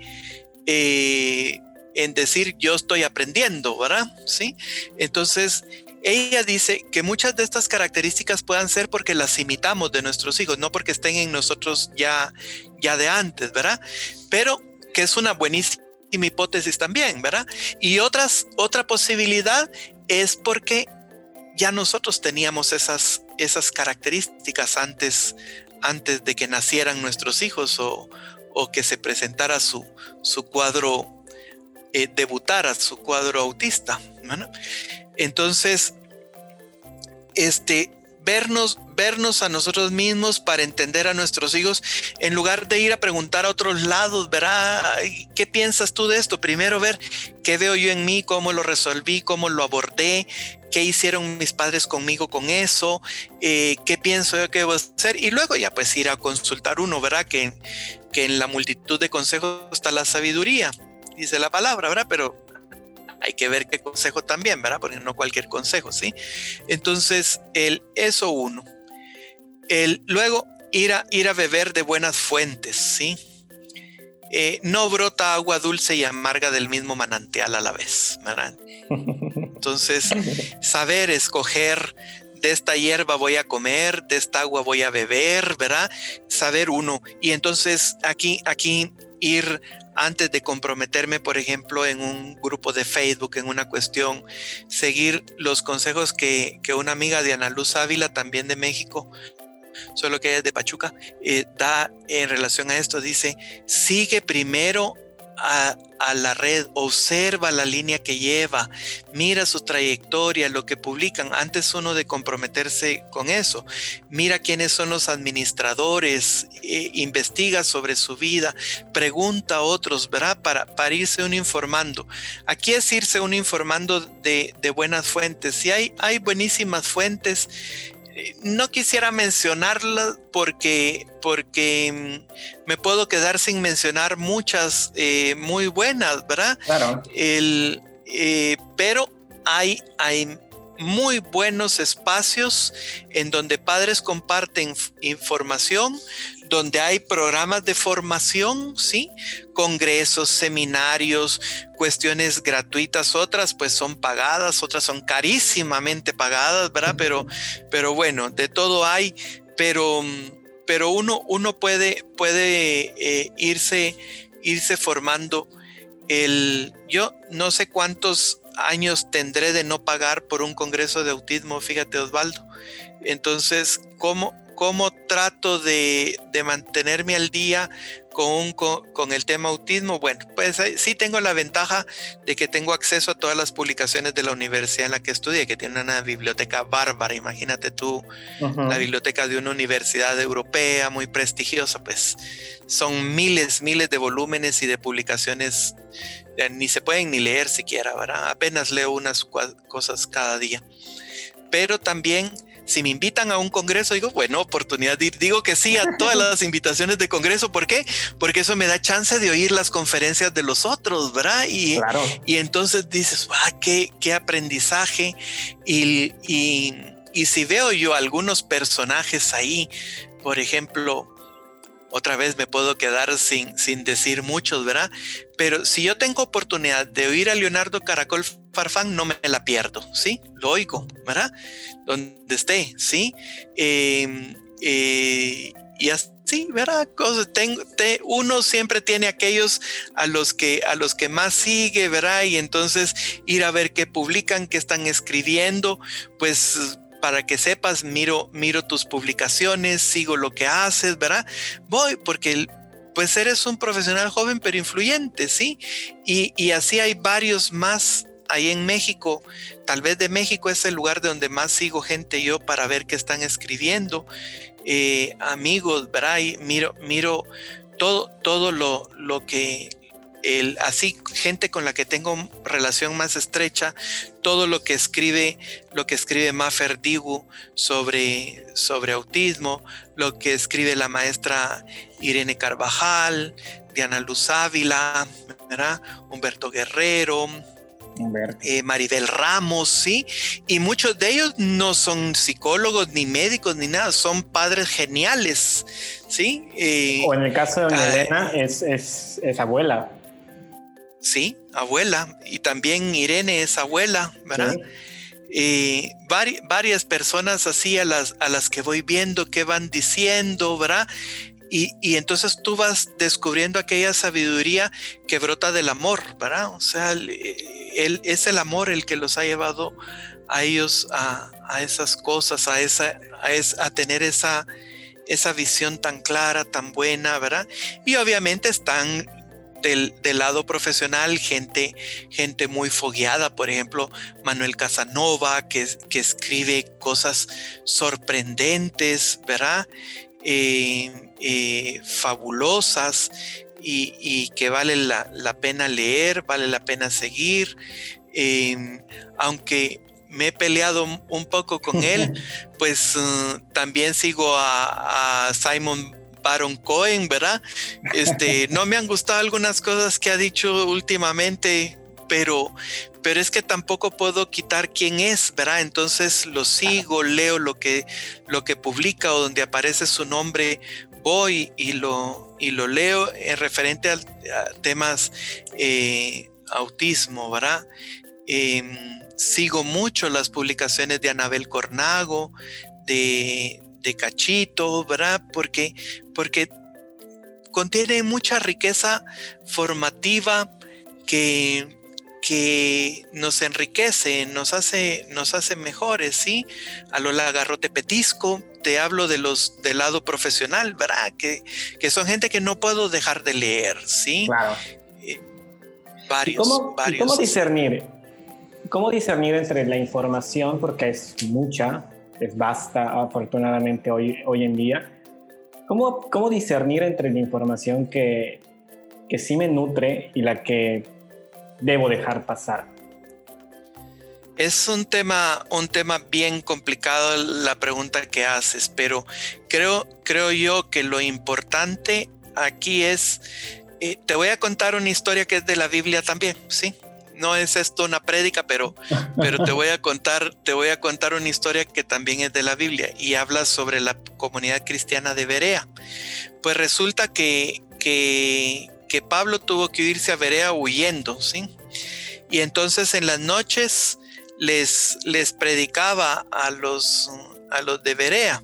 eh, en decir yo estoy aprendiendo, ¿verdad? ¿Sí? Entonces, ella dice que muchas de estas características puedan ser porque las imitamos de nuestros hijos, no porque estén en nosotros ya, ya de antes, ¿verdad? Pero que es una buenísima hipótesis también, ¿verdad? Y otras, otra posibilidad es porque ya nosotros teníamos esas, esas características antes, antes de que nacieran nuestros hijos o, o que se presentara su, su cuadro, eh, debutara su cuadro autista, ¿no? Entonces, este, vernos, vernos a nosotros mismos para entender a nuestros hijos, en lugar de ir a preguntar a otros lados, ¿verdad? ¿Qué piensas tú de esto? Primero ver qué veo yo en mí, cómo lo resolví, cómo lo abordé, qué hicieron mis padres conmigo con eso, eh, qué pienso yo que debo hacer, y luego ya pues ir a consultar uno, ¿verdad? Que, que en la multitud de consejos está la sabiduría, dice la palabra, ¿verdad? Pero hay que ver qué consejo también, ¿verdad? Porque no cualquier consejo, ¿sí? Entonces, el, eso uno. El, luego, ir a, ir a beber de buenas fuentes, ¿sí? Eh, no brota agua dulce y amarga del mismo manantial a la vez, ¿verdad? Entonces, saber escoger, de esta hierba voy a comer, de esta agua voy a beber, ¿verdad? Saber uno. Y entonces, aquí, aquí ir, antes de comprometerme, por ejemplo, en un grupo de Facebook, en una cuestión, seguir los consejos que, que una amiga de Ana Luz Ávila, también de México, solo que ella es de Pachuca, eh, da en relación a esto, dice, sigue primero a, a la red, observa la línea que lleva, mira su trayectoria, lo que publican, antes uno de comprometerse con eso, mira quiénes son los administradores, eh, investiga sobre su vida, pregunta a otros, ¿verdad? Para, para irse uno informando. Aquí es irse uno informando de, de buenas fuentes. Si hay, hay buenísimas fuentes, no quisiera mencionarlas porque, porque me puedo quedar sin mencionar muchas eh, muy buenas, ¿verdad? Claro. El, eh, pero hay, hay muy buenos espacios en donde padres comparten información, donde hay programas de formación, ¿sí? Congresos, seminarios, cuestiones gratuitas, otras pues son pagadas, otras son carísimamente pagadas, ¿verdad? Pero, pero bueno, de todo hay, pero, pero uno, uno puede, puede eh, irse, irse formando. El, yo no sé cuántos años tendré de no pagar por un congreso de autismo, fíjate, Osvaldo. Entonces, ¿cómo, cómo trato de, de mantenerme al día con, con, con el tema autismo? Bueno, pues sí tengo la ventaja de que tengo acceso a todas las publicaciones de la universidad en la que estudié, que tiene una biblioteca bárbara. Imagínate tú, uh-huh. La biblioteca de una universidad europea muy prestigiosa, pues son miles, miles de volúmenes y de publicaciones, eh, ni se pueden ni leer siquiera, ¿verdad? Apenas leo unas cosas cada día. Pero también, si me invitan a un congreso, digo, bueno, oportunidad de ir. Digo que sí a todas las invitaciones de congreso. ¿Por qué? Porque eso me da chance de oír las conferencias de los otros, ¿verdad? Y, claro. Y entonces dices, ah, qué, qué aprendizaje. Y, y, y si veo yo algunos personajes ahí, por ejemplo, otra vez me puedo quedar sin, sin decir muchos, ¿verdad? Pero si yo tengo oportunidad de oír a Leonardo Caracol Farfán no me la pierdo, ¿sí? Lo oigo, ¿verdad? Donde esté, ¿sí? Eh, eh, y así, ¿verdad? Cosas, tengo, te, uno siempre tiene aquellos a los, que, a los que más sigue, ¿verdad? Y entonces ir a ver qué publican, qué están escribiendo, pues para que sepas, miro, miro tus publicaciones, sigo lo que haces, ¿verdad? Voy, porque pues eres un profesional joven pero influyente, ¿sí? Y, y así hay varios más ahí en México. Tal vez de México es el lugar de donde más sigo gente yo para ver qué están escribiendo. Eh, amigos, ¿verdad? Y miro, miro todo, todo lo, lo que... El, así gente con la que tengo relación más estrecha, todo lo que escribe lo que escribe Mafer Digu sobre, sobre autismo, lo que escribe la maestra Irene Carvajal, Diana Luz Ávila, ¿verdad? Humberto Guerrero, eh, Maribel Ramos, ¿sí? Y muchos de ellos no son psicólogos ni médicos ni nada, son padres geniales, ¿sí? Eh, o en el caso de doña eh, Elena es, es, es abuela. Sí, abuela, y también Irene es abuela, ¿verdad? Sí. Eh, vari, varias personas así a las, a las que voy viendo qué van diciendo, ¿verdad? Y, y entonces tú vas descubriendo aquella sabiduría que brota del amor, ¿verdad? O sea, él, es el amor el que los ha llevado a ellos a, a esas cosas, a, esa, a, es, a tener esa, esa visión tan clara, tan buena, ¿verdad? Y obviamente están... Del, del lado profesional, gente, gente muy fogueada, por ejemplo, Manuel Casanova, que, que escribe cosas sorprendentes, ¿verdad? Eh, eh, fabulosas y, y que vale la, la pena leer, vale la pena seguir. Eh, aunque me he peleado un poco con él, pues uh, también sigo a, a Simon Baron Cohen, ¿verdad? Este, no me han gustado algunas cosas que ha dicho últimamente, pero, pero es que tampoco puedo quitar quién es, ¿verdad? Entonces lo sigo, leo lo que, lo que publica o donde aparece su nombre, voy y lo, y lo leo en referente a, a temas eh, autismo, ¿verdad? Eh, sigo mucho las publicaciones de Anabel Cornago, de... de Cachito, ¿verdad? Porque, porque contiene mucha riqueza formativa que, que nos enriquece, nos hace, nos hace mejores, ¿sí? A Lola Garrote Petisco, te hablo de los del lado profesional, ¿verdad? Que, que son gente que no puedo dejar de leer, ¿sí? Claro. Eh, varios, ¿Y cómo, varios. ¿y cómo discernir? ¿Cómo discernir entre la información, porque es mucha, es vasta afortunadamente hoy, hoy en día? ¿Cómo, cómo discernir entre la información que, que sí me nutre y la que debo dejar pasar? Es un tema, un tema bien complicado la pregunta que haces, pero creo, creo yo que lo importante aquí es, eh, te voy a contar una historia que es de la Biblia también, ¿sí? No es esto una prédica, pero, pero te voy a contar, te voy a contar una historia que también es de la Biblia y habla sobre la comunidad cristiana de Berea. Pues resulta que, que, que Pablo tuvo que irse a Berea huyendo, ¿sí? Y entonces en las noches les, les predicaba a los, a los de Berea.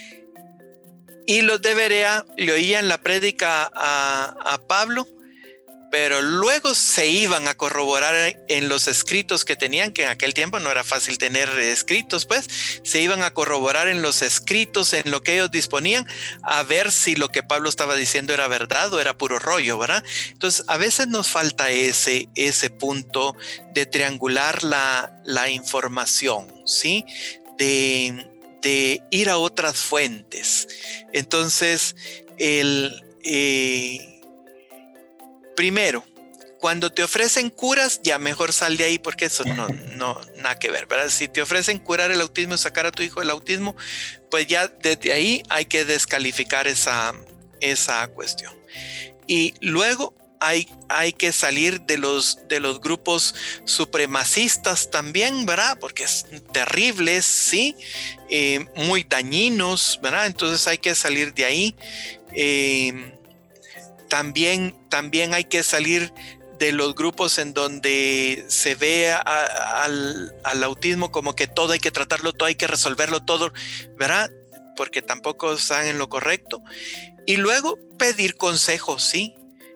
Y los de Berea le oían la prédica a, a Pablo, pero luego se iban a corroborar en los escritos que tenían, que en aquel tiempo no era fácil tener escritos, pues se iban a corroborar en los escritos, en lo que ellos disponían, a ver si lo que Pablo estaba diciendo era verdad o era puro rollo, ¿verdad? Entonces a veces nos falta ese, ese punto de triangular la, la información, ¿sí? De, de ir a otras fuentes. Entonces el... Eh, Primero, cuando te ofrecen curas, ya mejor sal de ahí porque eso no, no, nada que ver, ¿verdad? Si te ofrecen curar el autismo y sacar a tu hijo del autismo, pues ya desde ahí hay que descalificar esa, esa cuestión. Y luego hay, hay que salir de los, de los grupos supremacistas también, ¿verdad? Porque es terribles, ¿sí? Eh, muy dañinos, ¿verdad? Entonces hay que salir de ahí. Eh, También, también hay que salir de los grupos en donde se ve a, a, al, al autismo como que todo hay que tratarlo, todo hay que resolverlo, todo, ¿verdad? Porque tampoco están en lo correcto. Y luego pedir consejos, ¿sí?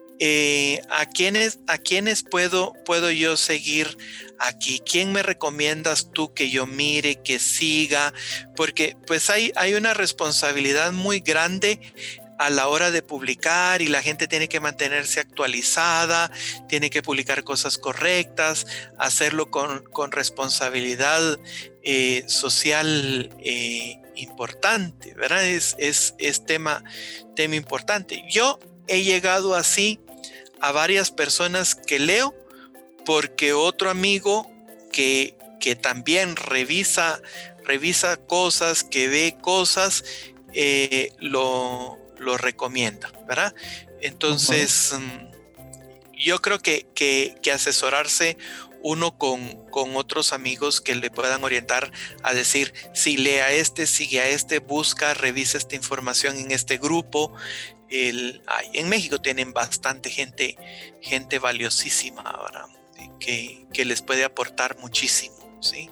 Eh, ¿a quiénes, a quiénes puedo, puedo yo seguir aquí? ¿Quién me recomiendas tú que yo mire, que siga? Porque pues hay, hay una responsabilidad muy grande a la hora de publicar y la gente tiene que mantenerse actualizada, tiene que publicar cosas correctas, hacerlo con, con responsabilidad eh, social eh, importante, ¿verdad? Es, es, es tema, tema importante. Yo he llegado así a varias personas que leo porque otro amigo que, que también revisa, revisa cosas, que ve cosas, eh, lo lo recomienda, ¿verdad? Entonces, uh-huh. yo creo que, que, que asesorarse uno con, con otros amigos que le puedan orientar a decir, si lee a este, sigue a este, busca, revisa esta información en este grupo. El, ay, en México tienen bastante gente, gente valiosísima, ¿verdad? Que, que les puede aportar muchísimo, ¿sí?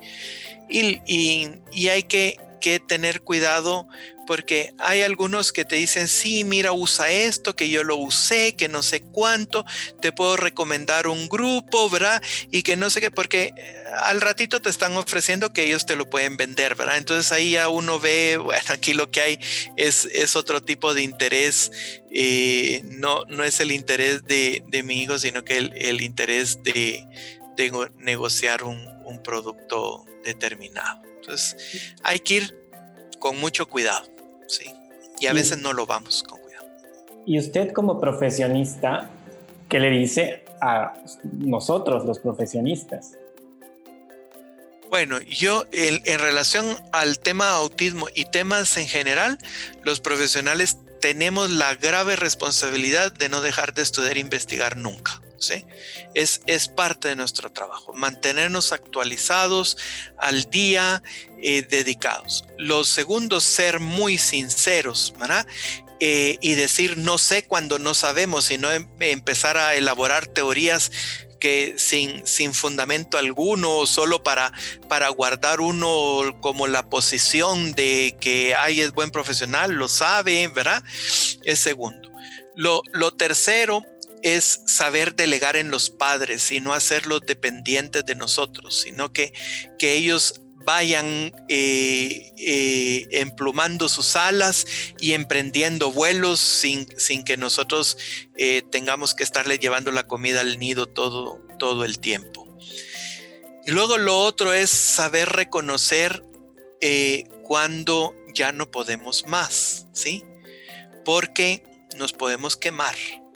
Y, y, y hay que, que tener cuidado porque hay algunos que te dicen, sí, mira, usa esto, que yo lo usé, que no sé cuánto, te puedo recomendar un grupo, ¿verdad? Y que no sé qué, porque al ratito te están ofreciendo que ellos te lo pueden vender, ¿verdad? Entonces ahí ya uno ve, bueno, aquí lo que hay es, es otro tipo de interés, eh, no, no es el interés de, de mi hijo, sino que el, el interés de, de negociar un, un producto determinado. Entonces hay que ir con mucho cuidado, sí, y a veces no lo vamos con cuidado. Y usted como profesionista, ¿qué le dice a nosotros los profesionistas? Bueno, yo en, en relación al tema autismo y temas en general, los profesionales tenemos la grave responsabilidad de no dejar de estudiar e investigar nunca. ¿Sí? Es, es parte de nuestro trabajo, mantenernos actualizados, al día, eh, dedicados. Lo segundo, ser muy sinceros, ¿verdad? Eh, y decir no sé cuando no sabemos, sino em, empezar a elaborar teorías que sin, sin fundamento alguno, solo para, para guardar uno como la posición de que ay, es buen profesional, lo sabe, ¿verdad? Es segundo. Lo, lo tercero es saber delegar en los padres y no hacerlos dependientes de nosotros, sino que, que ellos vayan eh, eh, emplumando sus alas y emprendiendo vuelos sin, sin que nosotros eh, tengamos que estarle llevando la comida al nido todo, todo el tiempo. Y luego lo otro es saber reconocer eh, cuando ya no podemos más, ¿sí? Porque nos podemos quemar.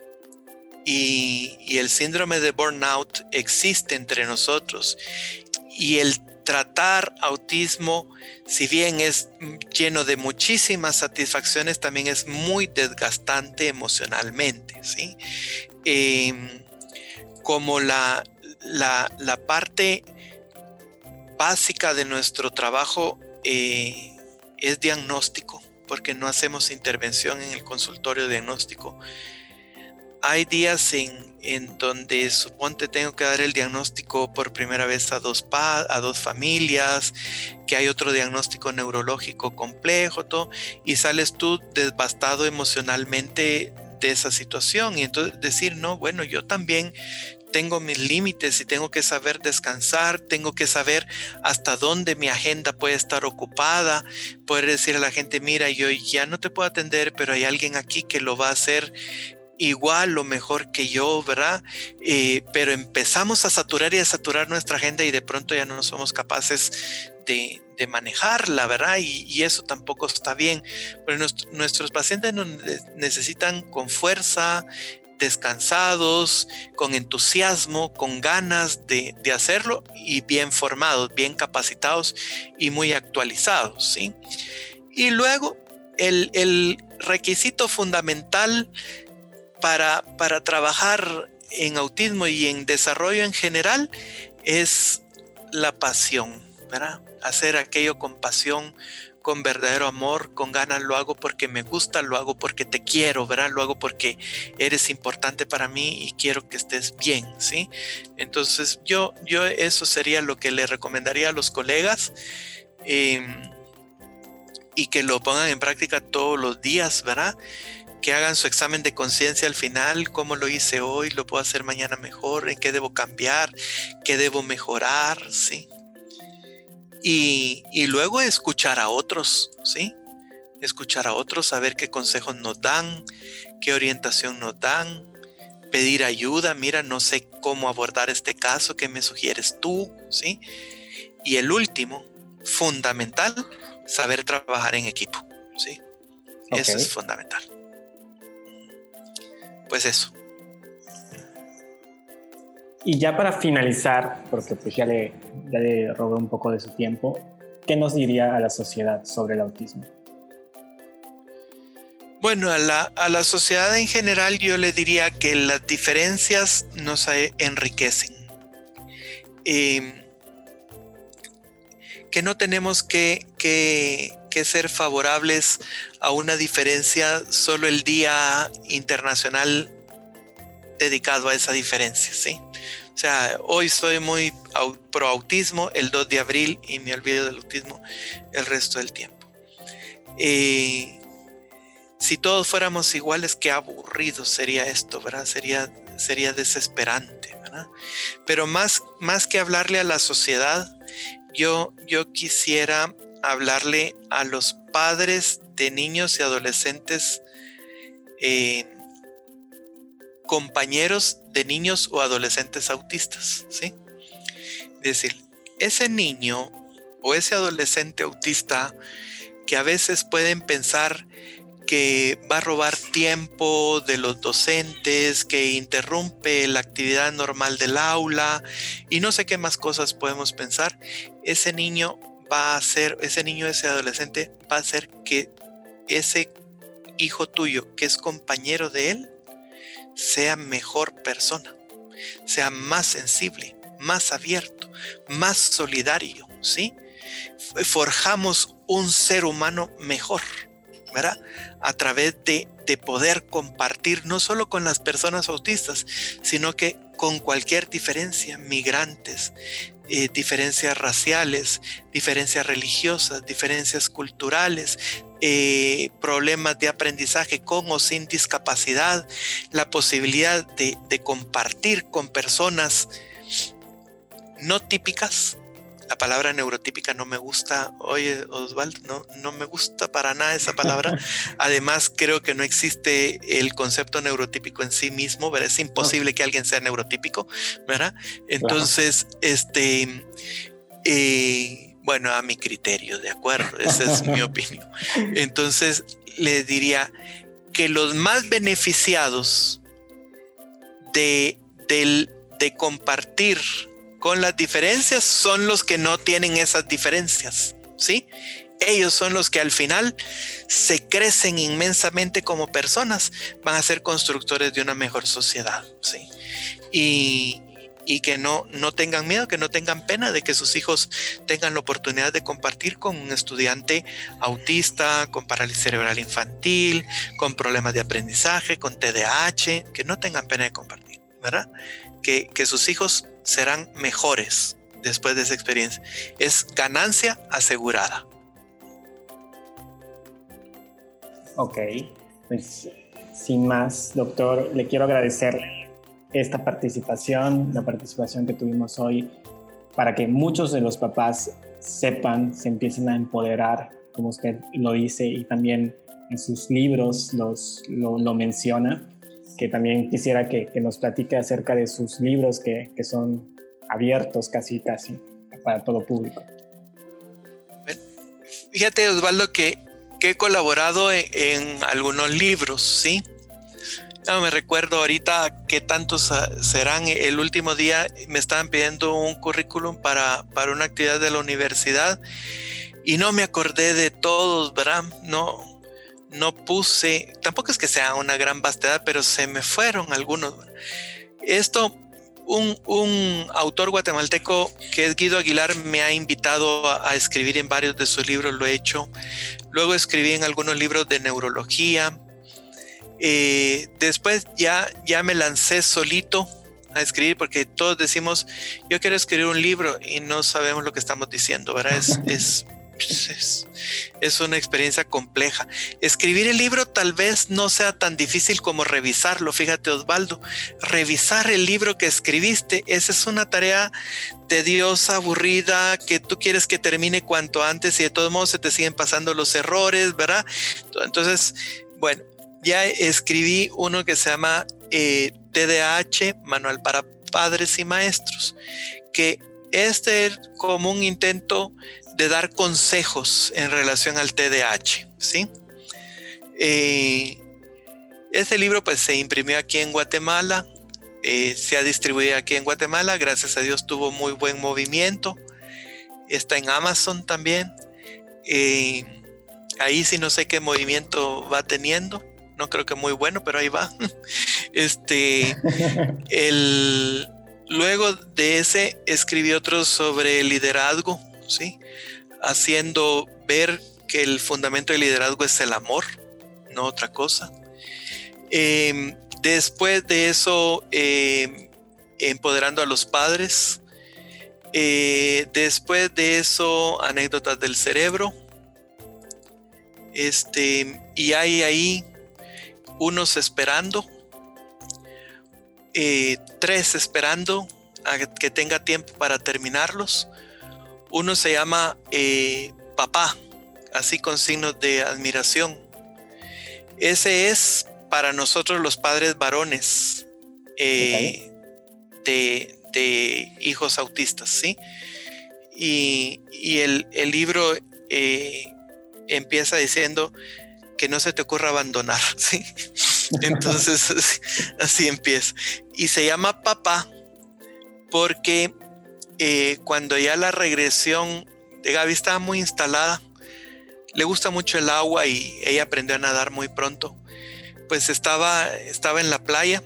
Y, y el síndrome de burnout existe entre nosotros y el tratar autismo, si bien es lleno de muchísimas satisfacciones, también es muy desgastante emocionalmente, ¿sí? Eh, como la, la, la parte básica de nuestro trabajo eh, es diagnóstico, porque no hacemos intervención en el consultorio diagnóstico. Hay días en, en donde suponte tengo que dar el diagnóstico por primera vez a dos, pa- a dos familias, que hay otro diagnóstico neurológico complejo, todo, y sales tú devastado emocionalmente de esa situación. Y entonces decir, no, bueno, yo también tengo mis límites y tengo que saber descansar, tengo que saber hasta dónde mi agenda puede estar ocupada, poder decir a la gente, mira, yo ya no te puedo atender, pero hay alguien aquí que lo va a hacer igual o mejor que yo, ¿verdad? Eh, pero empezamos a saturar y a saturar nuestra agenda y de pronto ya no somos capaces de, de manejarla, ¿verdad? Y, y eso tampoco está bien. Pero nuestro, nuestros pacientes nos necesitan con fuerza, descansados, con entusiasmo, con ganas de, de hacerlo y bien formados, bien capacitados y muy actualizados, ¿sí? Y luego el, el requisito fundamental Para, para trabajar en autismo y en desarrollo en general es la pasión, ¿verdad? Hacer aquello con pasión, con verdadero amor, con ganas, lo hago porque me gusta, lo hago porque te quiero, ¿verdad? Lo hago porque eres importante para mí y quiero que estés bien, ¿sí? Entonces yo, yo eso sería lo que le recomendaría a los colegas, eh, y que lo pongan en práctica todos los días, ¿verdad? Que hagan su examen de conciencia al final, cómo lo hice hoy, lo puedo hacer mañana mejor, en qué debo cambiar, qué debo mejorar, ¿sí? Y, y luego escuchar a otros, ¿sí? Escuchar a otros, saber qué consejos nos dan, qué orientación nos dan, pedir ayuda, mira, no sé cómo abordar este caso, ¿qué me sugieres tú? ¿Sí? Y el último, fundamental, saber trabajar en equipo, ¿sí? Okay. Eso es fundamental. Pues eso. Y ya para finalizar, porque pues ya le, ya le robé un poco de su tiempo, ¿qué nos diría a la sociedad sobre el autismo? Bueno, a la, a la sociedad en general yo le diría que las diferencias nos enriquecen. Eh, que no tenemos que, que, que ser favorables a una diferencia solo el Día Internacional dedicado a esa diferencia, ¿sí? O sea, hoy soy muy pro autismo el dos de abril y me olvido del autismo el resto del tiempo. Eh, si todos fuéramos iguales, qué aburrido sería esto, ¿verdad? Sería, sería desesperante, ¿verdad? Pero más, más que hablarle a la sociedad, yo, yo quisiera hablarle a los padres de niños y adolescentes, eh, compañeros de niños o adolescentes autistas, ¿sí? Es decir, ese niño o ese adolescente autista que a veces pueden pensar que va a robar tiempo de los docentes, que interrumpe la actividad normal del aula y no sé qué más cosas podemos pensar, ese niño va a hacer, ese niño, ese adolescente va a hacer que ese hijo tuyo que es compañero de él sea mejor persona, sea más sensible, más abierto, más solidario, ¿sí? Forjamos un ser humano mejor, ¿verdad? A través de, de poder compartir no solo con las personas autistas, sino que con cualquier diferencia, migrantes, eh, diferencias raciales, diferencias religiosas, diferencias culturales, eh, problemas de aprendizaje con o sin discapacidad, la posibilidad de, de compartir con personas no típicas. La palabra neurotípica no me gusta. Oye, Osvaldo, no, no me gusta para nada esa palabra. Además, creo que no existe el concepto neurotípico en sí mismo, ¿verdad? Es imposible que alguien sea neurotípico, ¿verdad? Entonces, claro. este, eh, bueno, a mi criterio, ¿de acuerdo? Esa es mi opinión. Entonces, le diría que los más beneficiados de, de, de compartir con las diferencias son los que no tienen esas diferencias, ¿sí? Ellos son los que al final se crecen inmensamente como personas, van a ser constructores de una mejor sociedad, ¿sí? Y, y que no, no tengan miedo, que no tengan pena de que sus hijos tengan la oportunidad de compartir con un estudiante autista, con parálisis cerebral infantil, con problemas de aprendizaje, con T D A H, que no tengan pena de compartir, ¿verdad? Que, que sus hijos serán mejores después de esa experiencia. Es ganancia asegurada. Ok, pues sin más, doctor, le quiero agradecer esta participación, la participación que tuvimos hoy, para que muchos de los papás sepan, se empiecen a empoderar, como usted lo dice, y también en sus libros los, lo, lo menciona, que también quisiera que, que nos platique acerca de sus libros que, que son abiertos casi, casi para todo público. Fíjate, Osvaldo, que, que he colaborado en, en algunos libros, ¿sí? No me recuerdo ahorita qué tantos serán. El último día me estaban pidiendo un currículum para, para una actividad de la universidad y no me acordé de todos, ¿verdad? No, no puse, tampoco es que sea una gran vastedad, pero se me fueron algunos. Esto Un, un autor guatemalteco que es Guido Aguilar me ha invitado a, a escribir en varios de sus libros, lo he hecho. Luego escribí en algunos libros de neurología. Eh, después ya, ya me lancé solito a escribir, porque todos decimos, yo quiero escribir un libro y no sabemos lo que estamos diciendo, ¿verdad? Es, es, es, es una experiencia compleja. Escribir el libro tal vez no sea tan difícil como revisarlo. Fíjate, Osvaldo, revisar el libro que escribiste, esa es una tarea tediosa, aburrida, que tú quieres que termine cuanto antes y de todos modos se te siguen pasando los errores, ¿verdad? Entonces, bueno, ya escribí uno que se llama eh, T D A H, Manual para Padres y Maestros, que este es como un intento de dar consejos en relación al T D A H, ¿sí? Eh, este libro pues se imprimió aquí en Guatemala, eh, se ha distribuido aquí en Guatemala, gracias a Dios tuvo muy buen movimiento, está en Amazon también, eh, ahí sí no sé qué movimiento va teniendo, no creo que muy bueno, pero ahí va. Este, el, luego de ese escribí otro sobre liderazgo, ¿sí? Haciendo ver que el fundamento del liderazgo es el amor, no otra cosa. Eh, después de eso, eh, empoderando a los padres. Eh, después de eso, anécdotas del cerebro. Este, y hay ahí unos esperando, eh, tres esperando a que tenga tiempo para terminarlos. Uno se llama eh, Papá, así con signos de admiración. Ese es para nosotros los padres varones eh, okay. de, de hijos autistas, ¿sí? Y, y el, el libro eh, empieza diciendo que no se te ocurra abandonar, ¿sí? Entonces así, así empieza. Y se llama Papá porque eh, cuando ya la regresión de Gaby estaba muy instalada, le gusta mucho el agua y ella aprendió a nadar muy pronto, pues estaba, estaba en la playa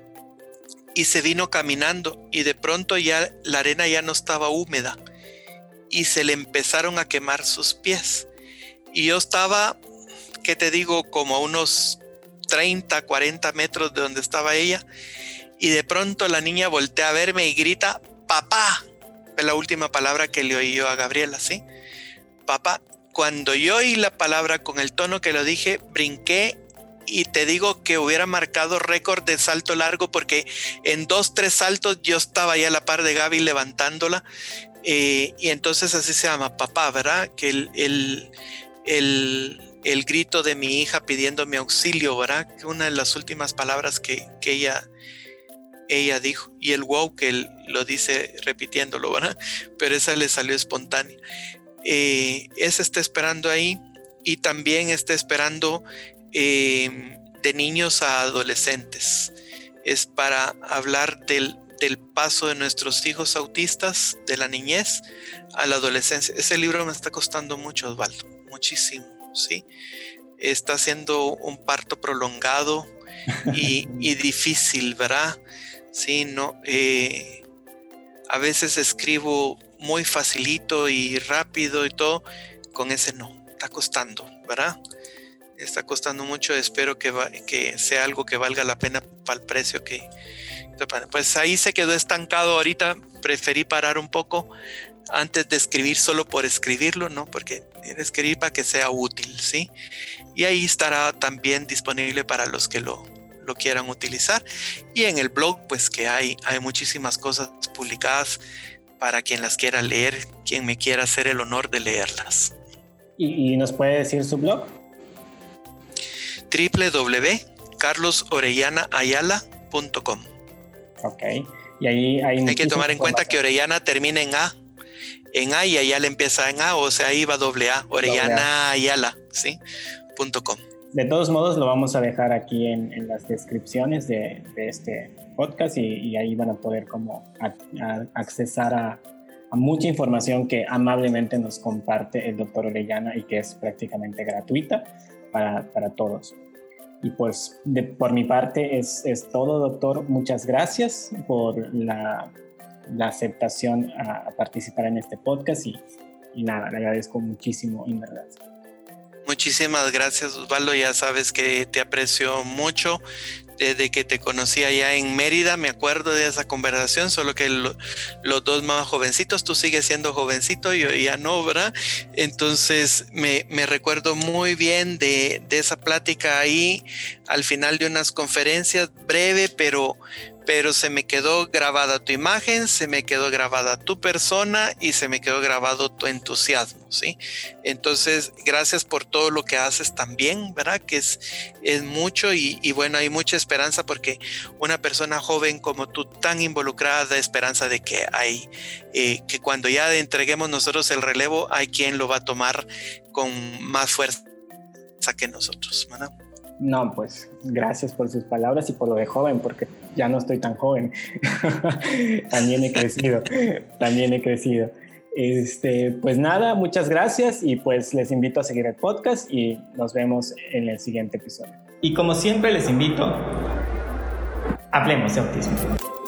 y se vino caminando y de pronto ya la arena ya no estaba húmeda y se le empezaron a quemar sus pies. Y yo estaba, ¿qué te digo? Como a unos treinta, cuarenta metros de donde estaba ella. Y de pronto la niña voltea a verme y grita, papá. Fue la última palabra que le oí yo a Gabriela, ¿sí? Papá. Cuando yo oí la palabra con el tono que lo dije, brinqué y te digo que hubiera marcado récord de salto largo porque en dos, tres saltos yo estaba ya a la par de Gaby levantándola. Eh, y entonces así se llama Papá, ¿verdad? Que el... el El, el grito de mi hija pidiendo mi auxilio, ¿verdad? Que una de las últimas palabras que, que ella, ella dijo. Y el wow que él lo dice repitiéndolo, ¿verdad? Pero esa le salió espontánea. Eh, esa está esperando ahí. Y también está esperando eh, de niños a adolescentes. Es para hablar del, del paso de nuestros hijos autistas, de la niñez a la adolescencia. Ese libro me está costando mucho, Osvaldo. Muchísimo, ¿sí? Está siendo un parto prolongado y, y difícil, ¿verdad? Sí, no, eh, a veces escribo muy facilito y rápido y todo, con ese no, está costando, ¿verdad? Está costando mucho, espero que, va, que sea algo que valga la pena para el precio que... Pues ahí se quedó estancado ahorita, preferí parar un poco antes de escribir solo por escribirlo, ¿no? Porque escribir para que sea útil, ¿sí? Y ahí estará también disponible para los que lo, lo quieran utilizar. Y en el blog, pues que hay, hay muchísimas cosas publicadas para quien las quiera leer, quien me quiera hacer el honor de leerlas. ¿Y, y nos puede decir su blog? doble u doble u doble u punto carlos orellana ayala punto com. Ok. Y ahí hay, hay que tomar en cuenta que Orellana termina en A. En A y Ayala empieza en A, o sea, ahí va doble A, Orellana Ayala, ¿sí? Punto com. De todos modos, lo vamos a dejar aquí en, en las descripciones de, de este podcast y, y ahí van a poder como a, a accesar a, a mucha información que amablemente nos comparte el doctor Orellana y que es prácticamente gratuita para, para todos. Y pues de, por mi parte es, es todo, doctor. Muchas gracias por la, la aceptación a, a participar en este podcast y, y nada, le agradezco muchísimo, en verdad. Muchísimas gracias, Osvaldo. Ya sabes que te aprecio mucho. Desde que te conocí allá en Mérida, me acuerdo de esa conversación, solo que lo, los dos más jovencitos, tú sigues siendo jovencito, yo ya no, ¿verdad? Entonces me, me recuerdo muy bien de, de esa plática ahí al final de unas conferencias, breve, pero, pero se me quedó grabada tu imagen, se me quedó grabada tu persona y se me quedó grabado tu entusiasmo, ¿sí? Entonces, gracias por todo lo que haces también, ¿verdad? Que es, es mucho y, y bueno, hay mucha esperanza porque una persona joven como tú, tan involucrada, da esperanza de que hay, eh, que cuando ya entreguemos nosotros el relevo, hay quien lo va a tomar con más fuerza que nosotros, ¿verdad? No, pues gracias por sus palabras y por lo de joven, porque ya no estoy tan joven. También he crecido, también he crecido. Este, pues nada, muchas gracias y pues les invito a seguir el podcast y nos vemos en el siguiente episodio. Y como siempre les invito, hablemos de autismo.